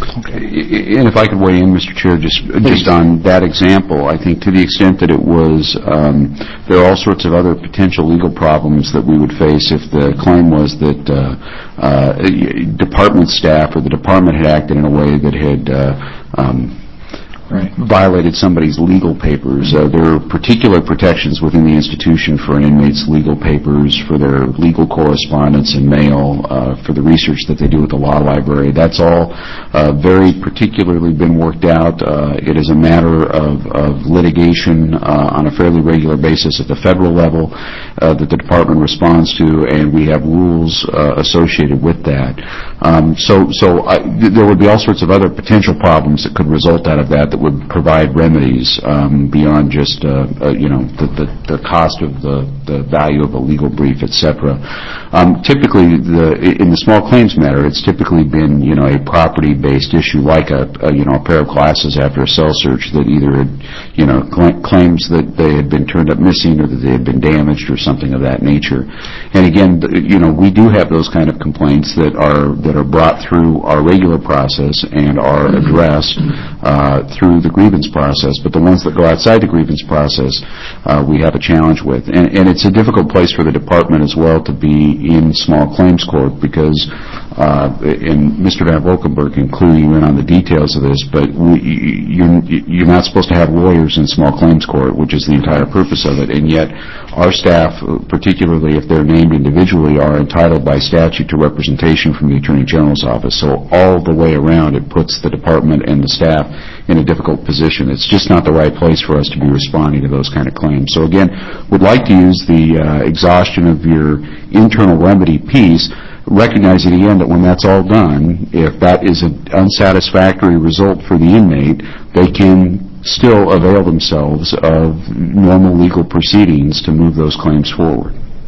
And if I could weigh in, Mister Chair, just just on that example, I think to the extent that it was, um, there are all sorts of other potential legal problems that we would face if the claim was that uh, uh, department staff or the department had acted in a way that had uh, um, Right. violated somebody's legal papers. Uh, there are particular protections within the institution for an inmate's legal papers, for their legal correspondence and mail, uh, for the research that they do at the law library. That's all uh, very particularly been worked out. Uh, it is a matter of, of litigation uh, on a fairly regular basis at the federal level uh, that the department responds to, and we have rules uh, associated with that. Um, so so I, th- there would be all sorts of other potential problems that could result out of that that would provide remedies um, beyond just uh, uh, you know the, the, the cost of the, the value of a legal brief, et cetera. Um, typically, the, in the small claims matter, it's typically been you know a property-based issue, like a, a you know a pair of glasses after a cell search that either you know cl- claims that they had been turned up missing or that they had been damaged or something of that nature. And again, you know we do have those kind of complaints that are that are brought through our regular process and are addressed uh, through the grievance process, but the ones that go outside the grievance process, uh, we have a challenge with. And, and it's a difficult place for the department as well to be in small claims court because, uh, and Mister Van Valkenburg can clue you in on the details of this, but we, you're, you're not supposed to have lawyers in small claims court, which is the entire purpose of it, and yet our staff, particularly if they're named individually, are entitled by statute to representation from the Attorney General's office. So all the way around, it puts the department and the staff in a difficult position. It's just not the right place for us to be responding to those kind of claims. So again, would like to use the uh, exhaustion of your internal remedy piece, recognizing again that when that's all done, if that is an unsatisfactory result for the inmate, they can still avail themselves of normal legal proceedings to move those claims forward.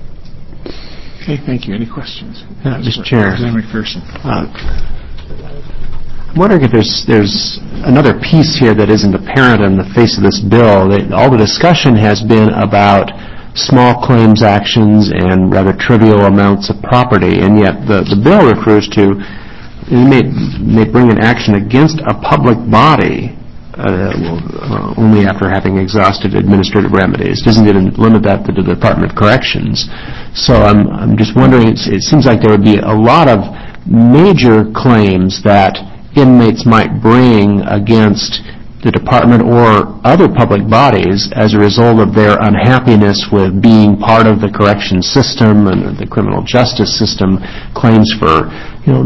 Okay, thank you. Any questions? Uh, Mister Chair. Representative McPherson. Uh, I'm wondering if there's there's another piece here that isn't apparent on the face of this bill. That all the discussion has been about small claims actions and rather trivial amounts of property, and yet the, the bill refers to it may, may bring an action against a public body uh, uh, only after having exhausted administrative remedies. It doesn't even limit that to the Department of Corrections. So I'm I'm just wondering, it's, it seems like there would be a lot of major claims that inmates might bring against the department or other public bodies as a result of their unhappiness with being part of the correction system and the criminal justice system, claims for you know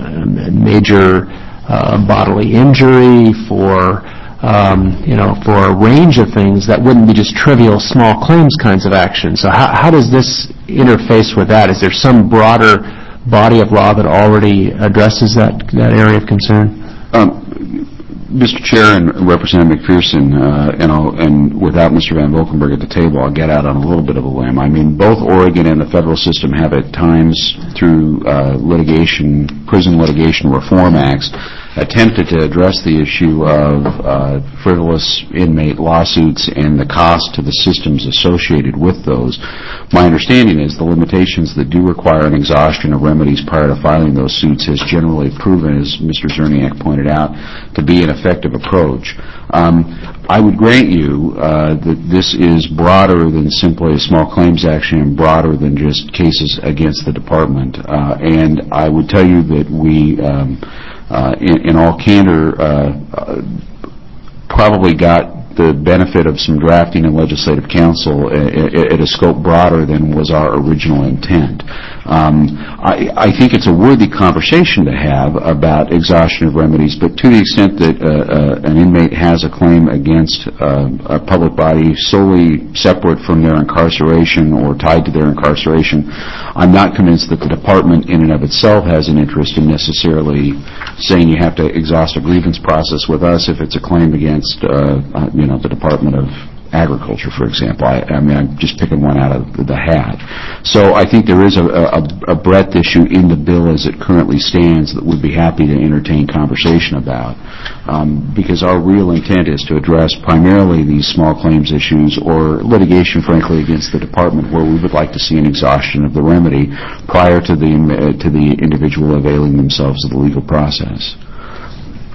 major uh, bodily injury, for um, you know for a range of things that wouldn't be just trivial small claims kinds of actions. So how, how does this interface with that? Is there some broader body of law that already addresses that that area of concern? Um, Mister Chair and Representative McPherson, uh, and, I'll, and without Mister Van Valkenburg at the table, I'll get out on a little bit of a limb. I mean, both Oregon and the federal system have at times, through uh, litigation, prison litigation reform acts, attempted to address the issue of uh, frivolous inmate lawsuits and the cost to the systems associated with those. My understanding is the limitations that do require an exhaustion of remedies prior to filing those suits has generally proven, as Mister Zerniak pointed out, to be an effective approach. Um, I would grant you uh, that this is broader than simply a small claims action and broader than just cases against the department. Uh, and I would tell you that we um, Uh, in, in all candor, uh, uh, probably got the benefit of some drafting and legislative counsel at, at a scope broader than was our original intent. Um, I, I think it's a worthy conversation to have about exhaustion of remedies, but to the extent that uh, uh, an inmate has a claim against uh, a public body solely separate from their incarceration or tied to their incarceration, I'm not convinced that the department in and of itself has an interest in necessarily saying you have to exhaust a grievance process with us if it's a claim against uh, uh, you know, the Department of Agriculture, for example. I, I mean, I'm just picking one out of the hat. So I think there is a, a, a breadth issue in the bill as it currently stands that we'd be happy to entertain conversation about, um, because our real intent is to address primarily these small claims issues or litigation, frankly, against the department where we would like to see an exhaustion of the remedy prior to the, uh, to the individual availing themselves of the legal process.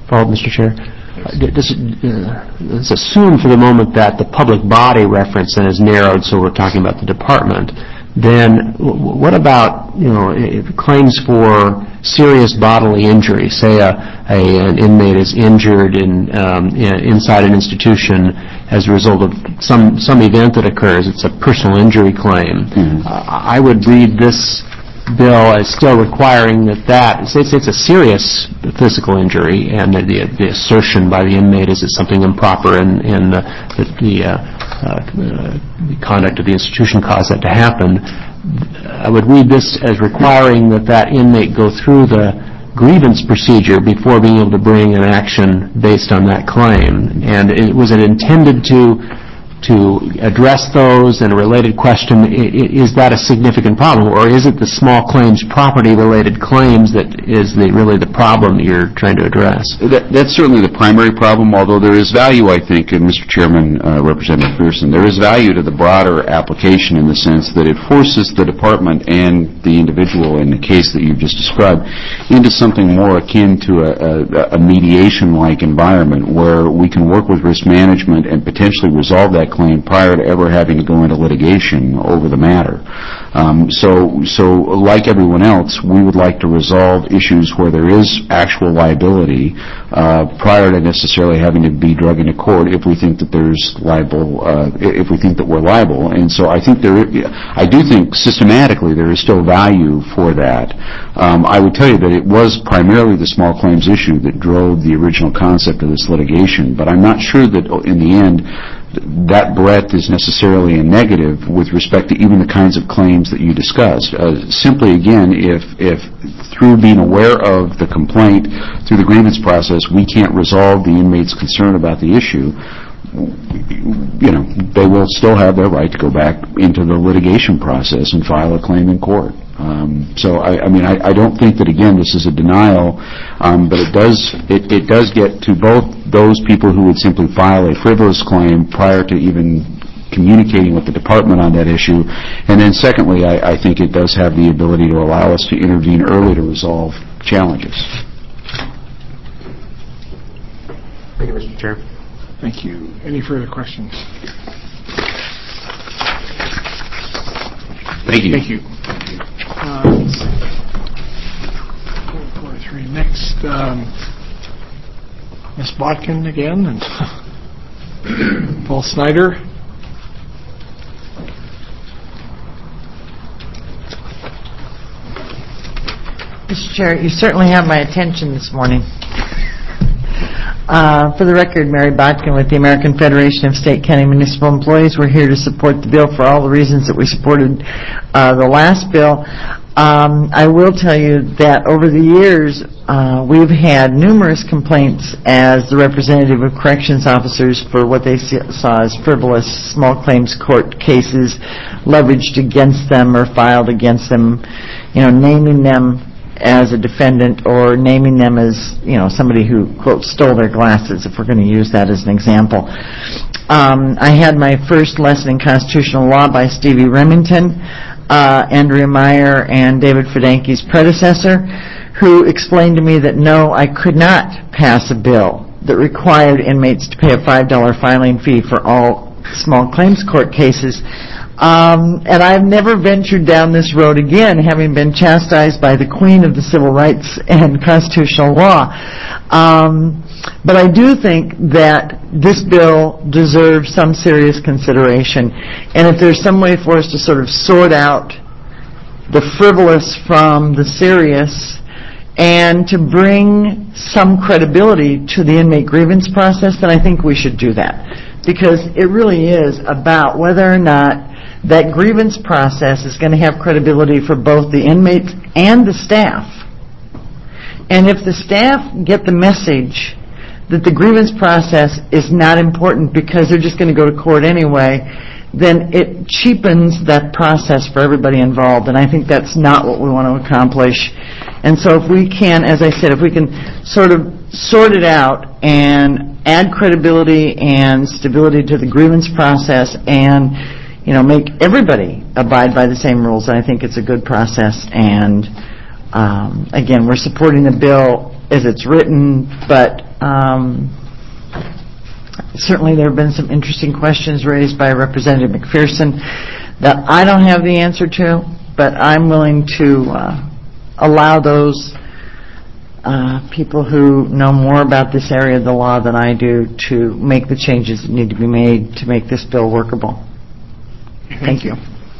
follow up, Mister Chair? Uh, d- Does it, uh, let's assume for the moment that the public body reference then is narrowed, so we're talking about the department. Then w- w- what about, you know, i- if claims for serious bodily injury? Say a, a an inmate is injured in, um, in inside an institution as a result of some some event that occurs. It's a personal injury claim. Mm-hmm. Uh, I would read this bill as still requiring that that it's, it's a serious physical injury, and the, the, the assertion by the inmate is that something improper in, in uh, the, the, uh, uh, the conduct of the institution caused that to happen. I would read this as requiring that that inmate go through the grievance procedure before being able to bring an action based on that claim. And it, was it intended to to address those? And a related question, is that a significant problem, or is it the small claims property-related claims that is the, really the problem that you're trying to address? That, that's certainly the primary problem, although there is value, I think, and Mister Chairman, uh, Representative Pearson, there is value to the broader application in the sense that it forces the department and the individual in the case that you've just described into something more akin to a, a, a mediation-like environment where we can work with risk management and potentially resolve that claim prior to ever having to go into litigation over the matter. Um, so, so like everyone else, we would like to resolve issues where there is actual liability uh, prior to necessarily having to be drug into court if we think that there's liable, uh, if we think that we're liable. And so I think there, I do think systematically there is still value for that. Um, I would tell you that it was primarily the small claims issue that drove the original concept of this litigation, but I'm not sure that in the end that breadth is necessarily a negative with respect to even the kinds of claims that you discussed. Uh, simply, again, if, if through being aware of the complaint, through the grievance process, we can't resolve the inmate's concern about the issue, you know, they will still have their right to go back into the litigation process and file a claim in court. Um, so, I, I mean, I, I don't think that, again, this is a denial, um, but it does it, it does get to both those people who would simply file a frivolous claim prior to even communicating with the department on that issue, and then secondly, I, I think it does have the ability to allow us to intervene early to resolve challenges. Thank you, Mister Chair. Thank you. Any further questions? Thank you. Thank you. Uh, let's see. Four, four, three. Next, um, Miz Botkin again, and Paul Snyder. Mister Chair, you certainly have my attention this morning. Uh, for the record, Mary Botkin with the American Federation of State, County, Municipal Employees. We're here to support the bill for all the reasons that we supported uh, the last bill. Um, I will tell you that over the years, uh, we've had numerous complaints as the representative of corrections officers for what they saw as frivolous small claims court cases leveraged against them or filed against them, you know, naming them as a defendant or naming them as, you know, somebody who, quote, stole their glasses, if we're going to use that as an example. Um, I had my first lesson in constitutional law by Stevie Remington, uh, Andrea Meyer, and David Fidanki's predecessor, who explained to me that no, I could not pass a bill that required inmates to pay a five dollar filing fee for all small claims court cases. Um, and I've never ventured down this road again, having been chastised by the queen of the civil rights and constitutional law. Um, but I do think that this bill deserves some serious consideration. And if there's some way for us to sort of sort out the frivolous from the serious and to bring some credibility to the inmate grievance process, then I think we should do that. Because it really is about whether or not that grievance process is going to have credibility for both the inmates and the staff. And if the staff get the message that the grievance process is not important because they're just going to go to court anyway, then it cheapens that process for everybody involved. And I think that's not what we want to accomplish. And so if we can, as I said, if we can sort of sort it out and add credibility and stability to the grievance process and, you know, make everybody abide by the same rules, I think it's a good process. And um, again, we're supporting the bill as it's written, but Um, Certainly, there have been some interesting questions raised by Representative McPherson that I don't have the answer to, but I'm willing to uh, allow those uh, people who know more about this area of the law than I do to make the changes that need to be made to make this bill workable. Thank you.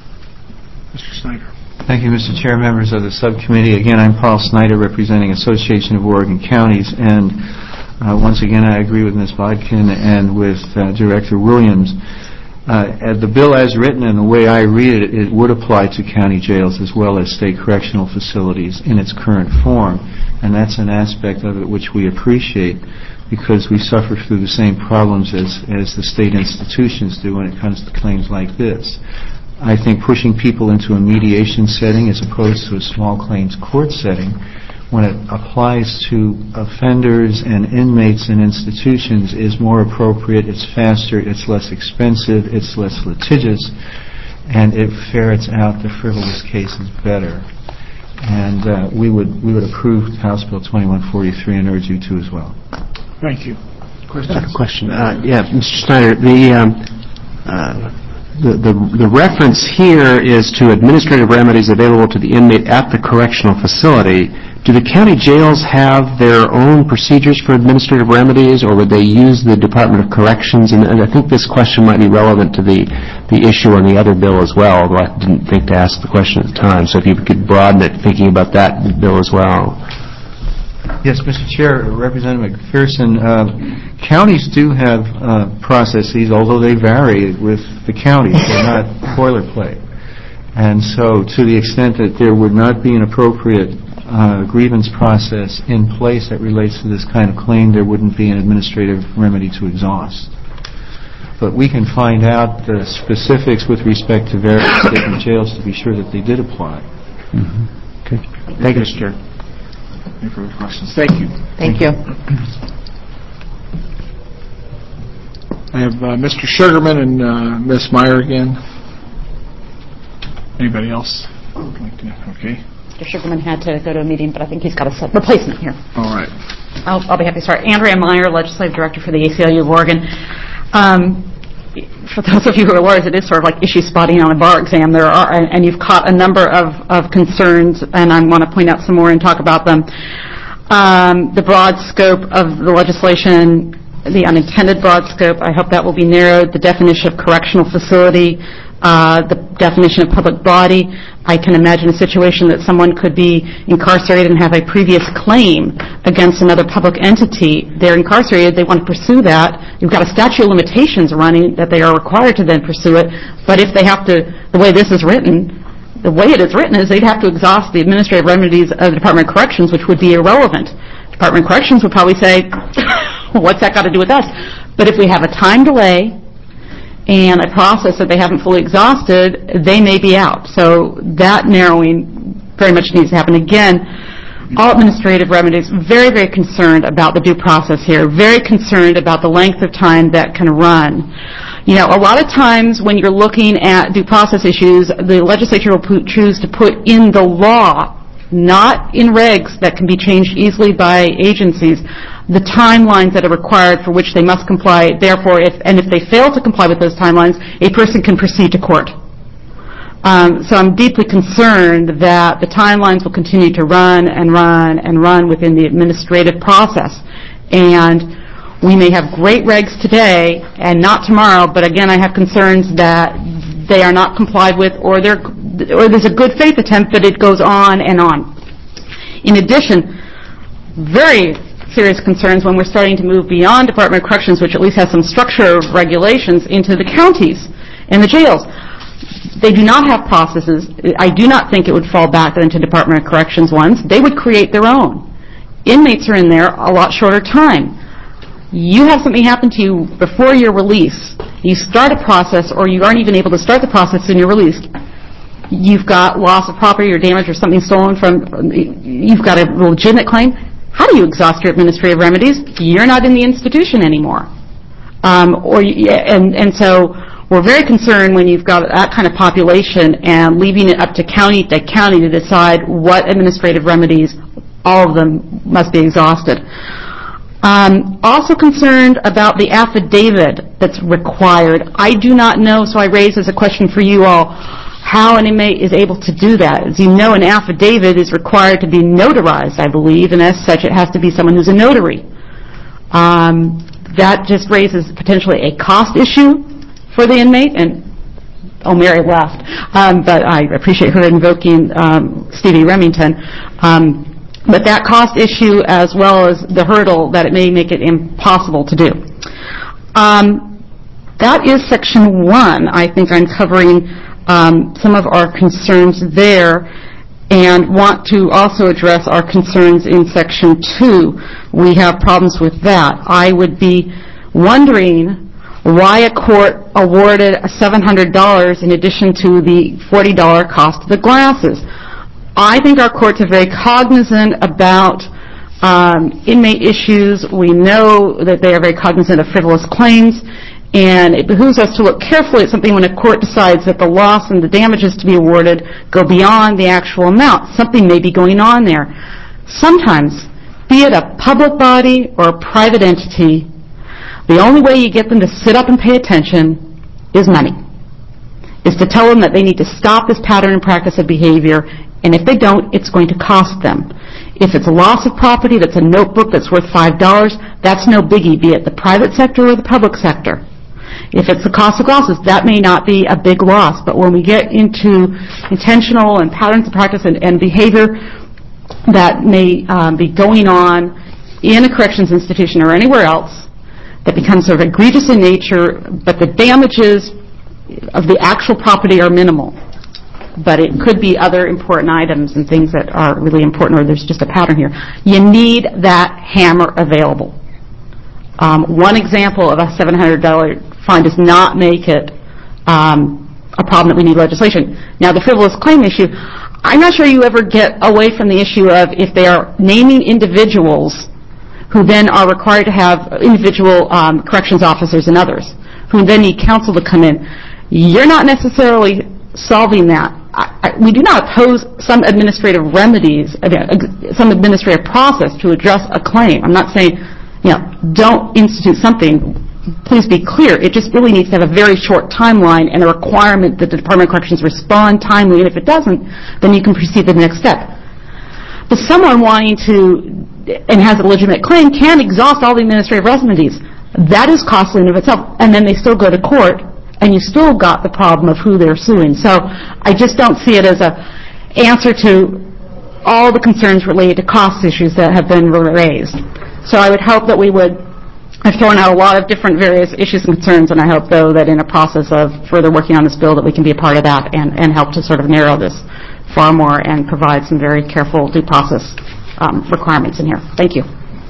Mister Snyder. Thank you, Mister Chair, members of the subcommittee. Again, I'm Paul Snyder, representing Association of Oregon Counties, and uh, once again, I agree with Miz Bodkin and with uh, Director Williams. Uh, the bill as written and the way I read it, it would apply to county jails as well as state correctional facilities in its current form, and that's an aspect of it which we appreciate because we suffer through the same problems as, as the state institutions do when it comes to claims like this. I think pushing people into a mediation setting as opposed to a small claims court setting, when it applies to offenders and inmates in institutions, is more appropriate, it's faster, it's less expensive, it's less litigious, and it ferrets out the frivolous cases better. And uh, we would we would approve House Bill twenty-one forty-three and urge you to as well. Thank you. Question? Uh, question. Uh, yeah, Mister Snyder, the, um, uh, the, the, the reference here is to administrative remedies available to the inmate at the correctional facility. Do the county jails have their own procedures for administrative remedies, or would they use the Department of Corrections? And, and I think this question might be relevant to the, the issue on the other bill as well, although I didn't think to ask the question at the time. So if you could broaden it, thinking about that bill as well. Yes, Mister Chair, Representative McPherson, uh, counties do have uh, processes, although they vary with the counties. They're not boilerplate. And so to the extent that there would not be an appropriate uh, grievance process in place that relates to this kind of claim, there wouldn't be an administrative remedy to exhaust. But we can find out the specifics with respect to various different jails to be sure that they did apply. Mm-hmm. Okay. Thank you, Mister Chair. Any further questions? Thank you. Thank you. I have uh, Mister Sugarman and uh, Miz Meyer again. Anybody else? Okay. Mister Sugarman had to go to a meeting, but I think he's got a sub- replacement here. All right. I'll, I'll be happy to start. Andrea Meyer, Legislative Director for the A C L U of Oregon. Um, for those of you who are lawyers, it is sort of like issue spotting on a bar exam. There are, and you've caught a number of, of concerns, and I want to point out some more and talk about them. Um, the broad scope of the legislation, the unintended broad scope, I hope that will be narrowed. The definition of correctional facility, uh, the definition of public body. I can imagine a situation that someone could be incarcerated and have a previous claim against another public entity. They're incarcerated, they want to pursue that. You've got a statute of limitations running that they are required to then pursue it. But if they have to, the way this is written, the way it is written is they'd have to exhaust the administrative remedies of the Department of Corrections, which would be irrelevant. Department of Corrections would probably say, well, what's that got to do with us? But if we have a time delay and a process that they haven't fully exhausted, they may be out. So that narrowing very much needs to happen. Again, all administrative remedies, very, very concerned about the due process here, very concerned about the length of time that can run. You know, a lot of times when you're looking at due process issues, the legislature will put, choose to put in the law, not in regs that can be changed easily by agencies, the timelines that are required for which they must comply. Therefore, if and if they fail to comply with those timelines, a person can proceed to court. Um, so I'm deeply concerned that the timelines will continue to run and run and run within the administrative process. And we may have great regs today and not tomorrow, but again, I have concerns that they are not complied with, or, they're, or there's a good faith attempt, but it goes on and on. In addition, very serious concerns when we're starting to move beyond Department of Corrections, which at least has some structure of regulations, into the counties and the jails. They do not have processes. I do not think it would fall back into Department of Corrections ones. They would create their own. Inmates are in there a lot shorter time. You have something happen to you before your release. You start a process, or you aren't even able to start the process and you're released. You've got loss of property or damage or something stolen from, you've got a legitimate claim. How do you exhaust your administrative remedies? You're not in the institution anymore. Um, or and, and so we're very concerned when you've got that kind of population and leaving it up to county to county to decide what administrative remedies, all of them, must be exhausted. Um, Also concerned about the affidavit that's required. I do not know, so I raise as a question for you all, how an inmate is able to do that. As you know, an affidavit is required to be notarized, I believe, and as such, it has to be someone who's a notary. Um, that just raises potentially a cost issue for the inmate, and oh, Mary left, um, but I appreciate her invoking um, Stevie Remington. Um, but that cost issue, as well as the hurdle that it may make it impossible to do. Um, that is section one. I think I'm covering um, some of our concerns there, and want to also address our concerns in section two. We have problems with that. I would be wondering why a court awarded seven hundred dollars in addition to the forty dollars cost of the glasses. I think our courts are very cognizant about um, inmate issues. We know that they are very cognizant of frivolous claims, and it behooves us to look carefully at something when a court decides that the loss and the damages to be awarded go beyond the actual amount. Something may be going on there. Sometimes, be it a public body or a private entity, the only way you get them to sit up and pay attention is money, is to tell them that they need to stop this pattern and practice of behavior, and if they don't, it's going to cost them. If it's a loss of property that's a notebook that's worth five dollars, that's no biggie, be it the private sector or the public sector. If it's the cost of glasses, that may not be a big loss, but when we get into intentional and patterns of practice and, and behavior that may um, be going on in a corrections institution or anywhere else that becomes sort of egregious in nature, but the damages of the actual property are minimal. But it could be other important items and things that are really important, or there's just a pattern here. You need that hammer available. Um, one example of a seven hundred dollars fine does not make it um, a problem that we need legislation. Now, the frivolous claim issue, I'm not sure you ever get away from the issue of if they are naming individuals who then are required to have individual um, corrections officers and others, who then need counsel to come in. You're not necessarily solving that. I, I, we do not oppose some administrative remedies, I mean, some administrative process to address a claim. I'm not saying, you know, don't institute something. Please be clear. It just really needs to have a very short timeline and a requirement that the Department of Corrections respond timely, and if it doesn't, then you can proceed to the next step. But someone wanting to, and has a legitimate claim, can exhaust all the administrative remedies. That is costly in of itself, and then they still go to court, and you still got the problem of who they're suing. So I just don't see it as a answer to all the concerns related to cost issues that have been raised. So I would hope that we would have thrown out a lot of different various issues and concerns, and I hope, though, that in a process of further working on this bill that we can be a part of that and, and help to sort of narrow this far more and provide some very careful due process um, requirements in here. Thank you.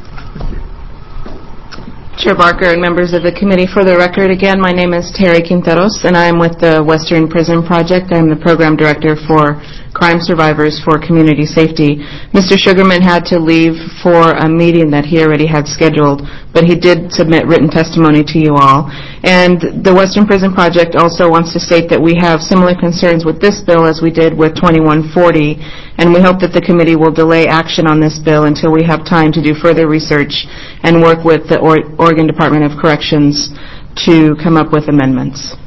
Chair Barker and members of the committee, for the record, again, my name is Terry Quinteros, and I am with the Western Prison Project. I am the program director for Crime Survivors for Community Safety. Mister Sugarman had to leave for a meeting that he already had scheduled, but he did submit written testimony to you all. And the Western Prison Project also wants to state that we have similar concerns with this bill as we did with twenty-one forty, and we hope that the committee will delay action on this bill until we have time to do further research and work with the Oregon Department of Corrections to come up with amendments.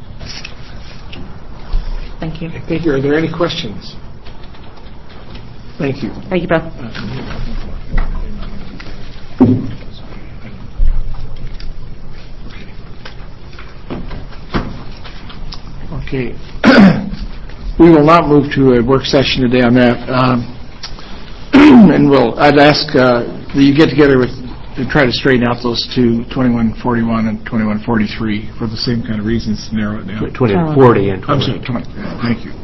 Thank you. Thank you. Are there any questions? Thank you. Thank you, Beth. Okay. We will not move to a work session today on that. Um, and we'll, I'd ask uh, that you get together with to try to straighten out those two, twenty-one forty-one and twenty-one forty-three, for the same kind of reasons, to narrow it down. twenty-one forty and I'm sorry, twenty. Thank you.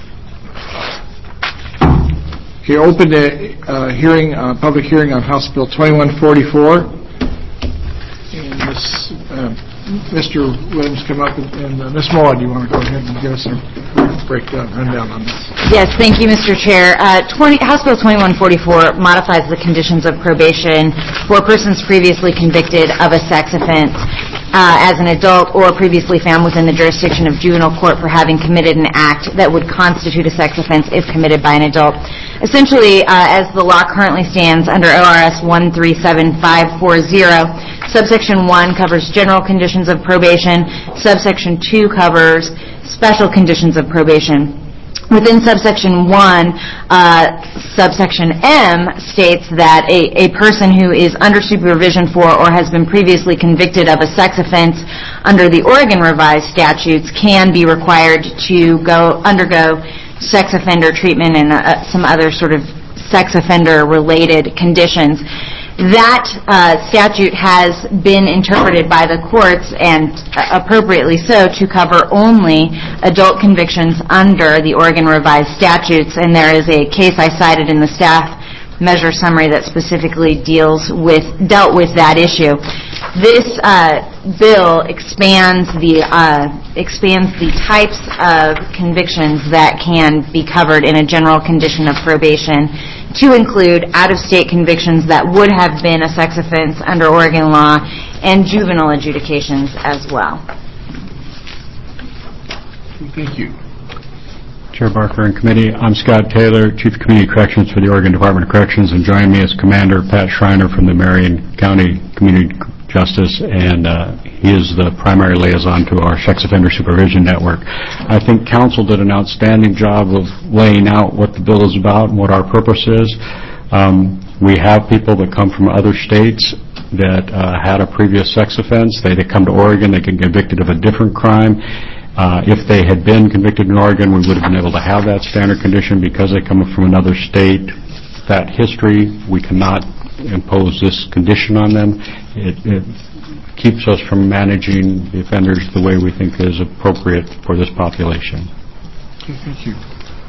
Okay, open the uh, hearing, uh, public hearing on House Bill twenty-one forty-four. And this, uh, Mister Williams come up, and, and uh, Miz Moa, do you want to go ahead and give us a breakdown, rundown on this? Yes, thank you, Mister Chair. Uh, twenty, House Bill twenty-one forty-four modifies the conditions of probation for persons previously convicted of a sex offense. uh, as an adult or previously found within the jurisdiction of juvenile court for having committed an act that would constitute a sex offense if committed by an adult. Essentially, uh, as the law currently stands under O R S one three seven five four zero, subsection one covers general conditions of probation, subsection two covers special conditions of probation. Within subsection one, uh, subsection M states that a, a person who is under supervision for or has been previously convicted of a sex offense under the Oregon revised statutes can be required to go undergo sex offender treatment and uh, some other sort of sex offender related conditions. That uh, statute has been interpreted by the courts, and uh, appropriately so, to cover only adult convictions under the Oregon revised statutes, and there is a case I cited in the staff measure summary that specifically deals with, dealt with that issue. This uh, bill expands the uh, expands the types of convictions that can be covered in a general condition of probation to include out-of-state convictions that would have been a sex offense under Oregon law and juvenile adjudications as well. Thank you. Chair Barker and committee, I'm Scott Taylor, Chief of Community Corrections for the Oregon Department of Corrections, and joining me is Commander Pat Schreiner from the Marion County Community Justice, and uh, he is the primary liaison to our sex offender supervision network. I think council did an outstanding job of laying out what the bill is about and what our purpose is. Um, we have people that come from other states that uh, had a previous sex offense. They, they come to Oregon, they get convicted of a different crime. Uh, if they had been convicted in Oregon, we would have been able to have that standard condition. Because they come from another state, that history, we cannot impose this condition on them. It, it keeps us from managing the offenders the way we think is appropriate for this population. Okay, thank you.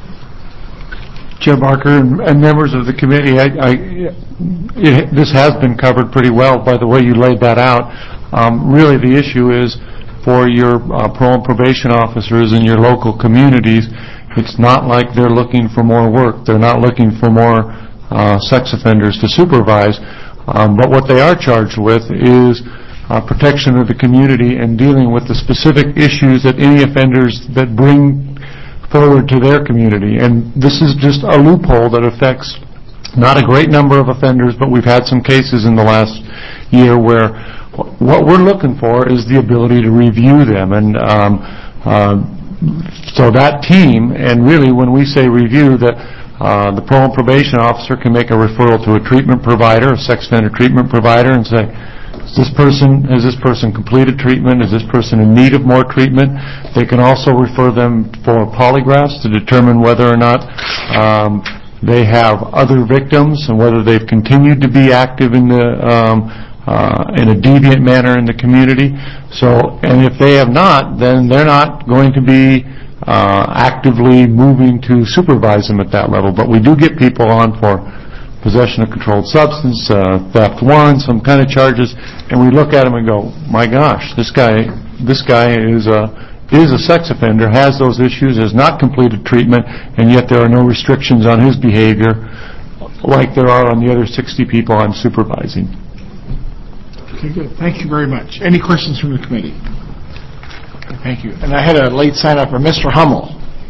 Chair Barker and, and members of the committee, I, I, it, this has been covered pretty well by the way you laid that out. Um, really, the issue is for your uh, parole and probation officers in your local communities. It's not like they're looking for more work. They're not looking for more Uh, sex offenders to supervise, um, but what they are charged with is uh, protection of the community and dealing with the specific issues that any offenders that bring forward to their community. And this is just a loophole that affects not a great number of offenders, but we've had some cases in the last year where what we're looking for is the ability to review them. And um, uh, so that team, and really when we say review, that Uh, the parole and probation officer can make a referral to a treatment provider, a sex offender treatment provider, and say, is this person, has this person completed treatment? Is this person in need of more treatment? They can also refer them for polygraphs to determine whether or not um, they have other victims and whether they've continued to be active in the um, uh, in a deviant manner in the community. So, and if they have not, then they're not going to be Uh, actively moving to supervise them at that level. But we do get people on for possession of controlled substance, uh, theft one, some kind of charges, and we look at them and go, my gosh, this guy this guy is a, is a sex offender, has those issues, has not completed treatment, and yet there are no restrictions on his behavior like there are on the other sixty people I'm supervising. Okay, good. Thank you very much. Any questions from the committee? Thank you. And I had a late sign up for Mister Hummel.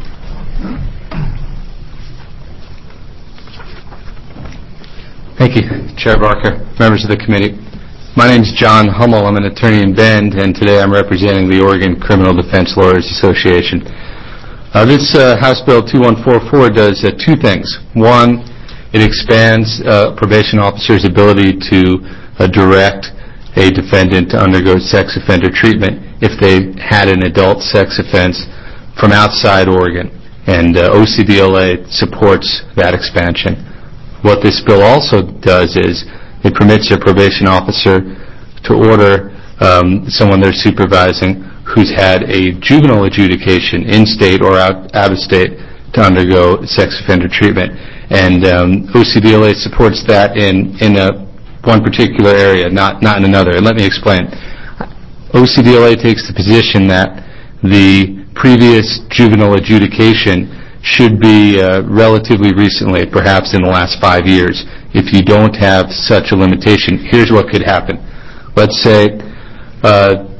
Thank you, Chair Barker, members of the committee. My name is John Hummel. I'm an attorney in Bend, and today I'm representing the Oregon Criminal Defense Lawyers Association. Uh, this uh, House Bill two one four four does uh, two things. One, it expands uh, probation officers' ability to uh, direct a defendant to undergo sex offender treatment if they had an adult sex offense from outside Oregon. And uh, O C D L A supports that expansion. What this bill also does is it permits a probation officer to order um, someone they're supervising who's had a juvenile adjudication in-state or out, out of state to undergo sex offender treatment. And um, O C D L A supports that in, in a one particular area, not not in another. And let me explain. O C D L A takes the position that the previous juvenile adjudication should be uh, relatively recently, perhaps in the last five years. If you don't have such a limitation, here's what could happen. Let's say uh,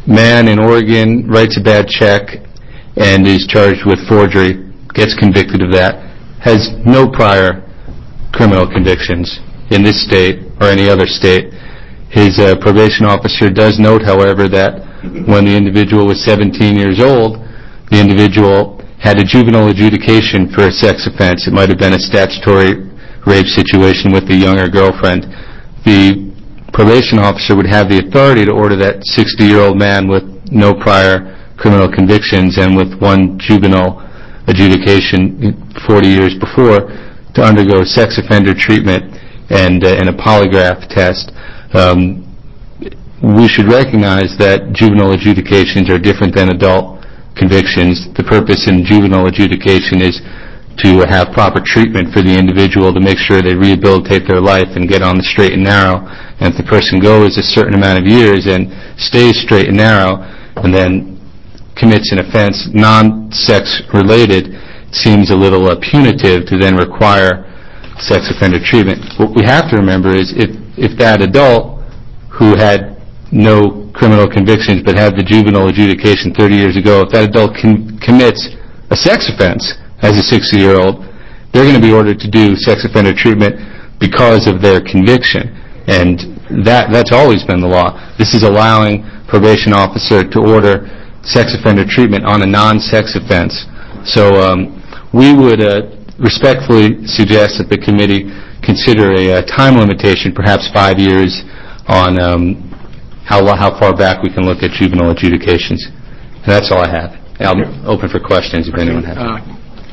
man in Oregon writes a bad check and is charged with forgery, gets convicted of that, has no prior criminal convictions in this state or any other state. His uh, probation officer does note, however, that when the individual was seventeen years old, the individual had a juvenile adjudication for a sex offense. It might have been a statutory rape situation with a younger girlfriend. The probation officer would have the authority to order that sixty-year-old man with no prior criminal convictions and with one juvenile adjudication forty years before to undergo sex offender treatment and, uh, and a polygraph test. Um, we should recognize that juvenile adjudications are different than adult convictions. The purpose in juvenile adjudication is to have proper treatment for the individual to make sure they rehabilitate their life and get on the straight and narrow. And if the person goes a certain amount of years and stays straight and narrow and then commits an offense non-sex related, it seems a little uh, punitive to then require sex offender treatment. What we have to remember is if, if that adult who had no criminal convictions but had the juvenile adjudication thirty years ago, if that adult com- commits a sex offense as a sixty-year-old, they're going to be ordered to do sex offender treatment because of their conviction. And that that's always been the law. This is allowing probation officer to order sex offender treatment on a non-sex offense. So um, we would uh, respectfully suggest that the committee consider a, a time limitation, perhaps five years, on um, how how far back we can look at juvenile adjudications. And that's all I have. I'm open for questions if anyone has. Uh,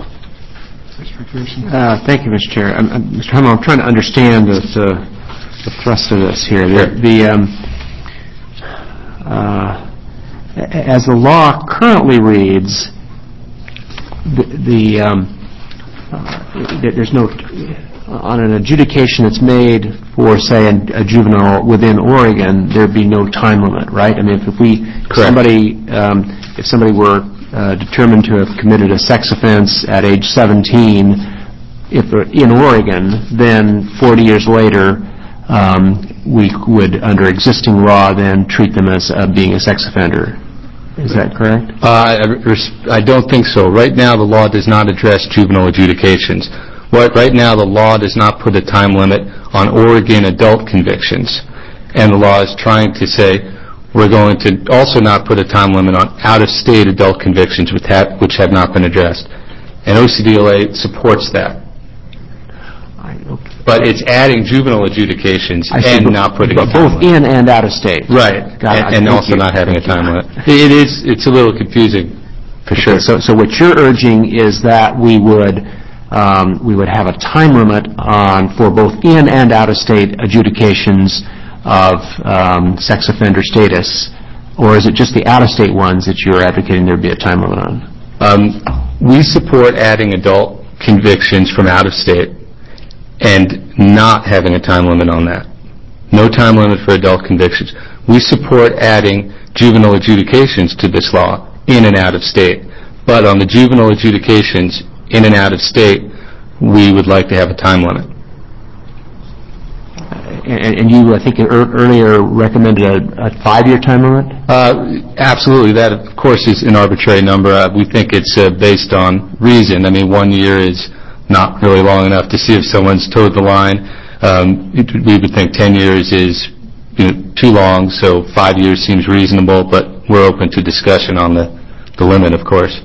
Uh, thank you, Mister Chair. I'm, I'm, Mister Hummel, I'm trying to understand the, the, the thrust of this here. The, the um, uh, as the law currently reads, the, the um, uh, there's no on an adjudication that's made for, say, a, a juvenile within Oregon, there'd be no time limit, right? I mean, if, if we if somebody um, if somebody were Uh, determined to have committed a sex offense at age seventeen, if in Oregon, then forty years later, um, we would, under existing law, then treat them as uh, being a sex offender. Is that correct? Uh, I don't think so. Right now, the law does not address juvenile adjudications. What, right now, the law does not put a time limit on Oregon adult convictions, and the law is trying to say we're going to also not put a time limit on out-of-state adult convictions which have, which have not been addressed. And O C D L A supports that. But it's adding juvenile adjudications and not putting a time both limit. in and out-of-state. Right. Got and it. and also you. not having Thank a time you. limit. It is, it's a little confusing, for Okay, sure. So, so what you're urging is that we would um, we would have a time limit on for both in and out-of-state adjudications of um, sex offender status, or is it just the out-of-state ones that you're advocating there be a time limit on? Um, we support adding adult convictions from out-of-state and not having a time limit on that. No time limit for adult convictions. We support adding juvenile adjudications to this law in and out-of-state, but on the juvenile adjudications in and out-of-state, we would like to have a time limit. And, and you, I think, earlier recommended a, a five-year time limit? Uh, absolutely. That, of course, is an arbitrary number. Uh, we think it's uh, based on reason. I mean, one year is not really long enough to see if someone's towed the line. Um, it, we would think ten years is you know, too long, so five years seems reasonable, but we're open to discussion on the, the limit, of course.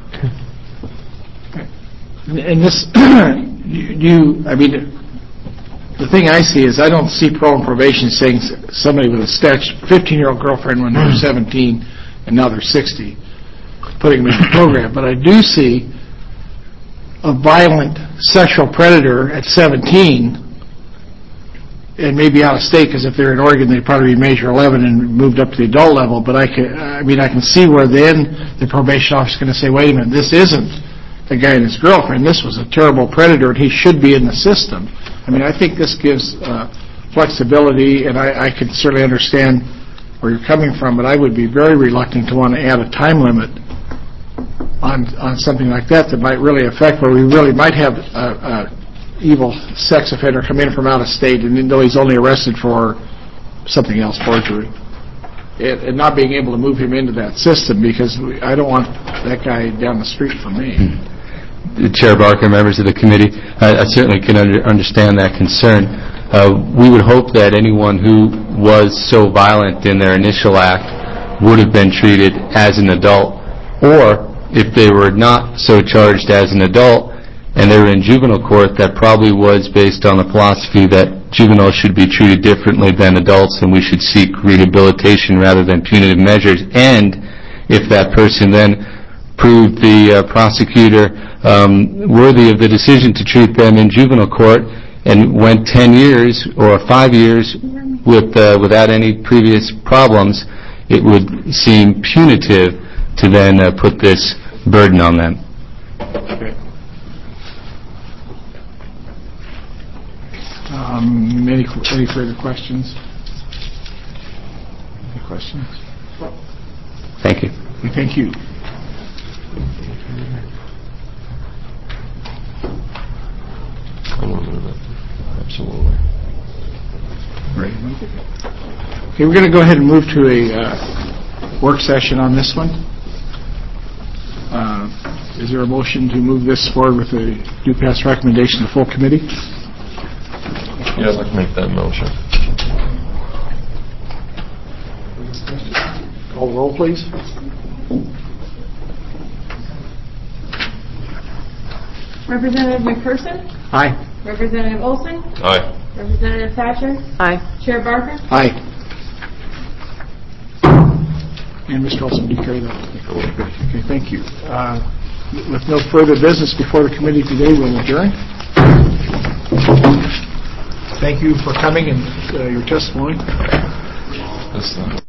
And this, you, you, I mean, the thing I see is I don't see parole and probation saying somebody with a fifteen-year-old girlfriend when they're seventeen and now they're sixty, putting them in the program. But I do see a violent sexual predator at seventeen, and maybe out of state, because if they're in Oregon, they'd probably be Measure eleven and moved up to the adult level. But I can, I mean, I can see where then the probation officer is going to say, wait a minute, this isn't the guy and his girlfriend. This was a terrible predator, and he should be in the system. I mean, I think this gives uh, flexibility, and I, I can certainly understand where you're coming from, but I would be very reluctant to want to add a time limit on on something like that that might really affect where we really might have a, a evil sex offender come in from out of state, and though he's only arrested for something else, forgery. and and not being able to move him into that system, because we- I don't want that guy down the street from me. Chair Barker, members of the committee, I I certainly can under- understand that concern. Uh, We would hope that anyone who was so violent in their initial act would have been treated as an adult, or if they were not so charged as an adult and they were in juvenile court, that probably was based on the philosophy that juveniles should be treated differently than adults and we should seek rehabilitation rather than punitive measures. And if that person then proved the uh, prosecutor um, worthy of the decision to treat them in juvenile court and went ten years or five years with uh, without any previous problems, it would seem punitive to then uh, put this burden on them. Okay. Um, Any any further questions? Any questions? Thank you. We thank you. Absolutely. Right. Okay, we're going to go ahead and move to a uh, work session on this one. Uh, Is there a motion to move this forward with a due pass recommendation to full committee? Yeah, I'd like to make that motion. Call the roll, please. Representative McPherson? Aye. Representative Olson? Aye. Representative Thatcher? Aye. Chair Barker? Aye. And Mister Olson, do you carry that? Okay, thank you. Uh, With no further business before the committee today, we'll adjourn. Thank you for coming and uh, your testimony. This, uh,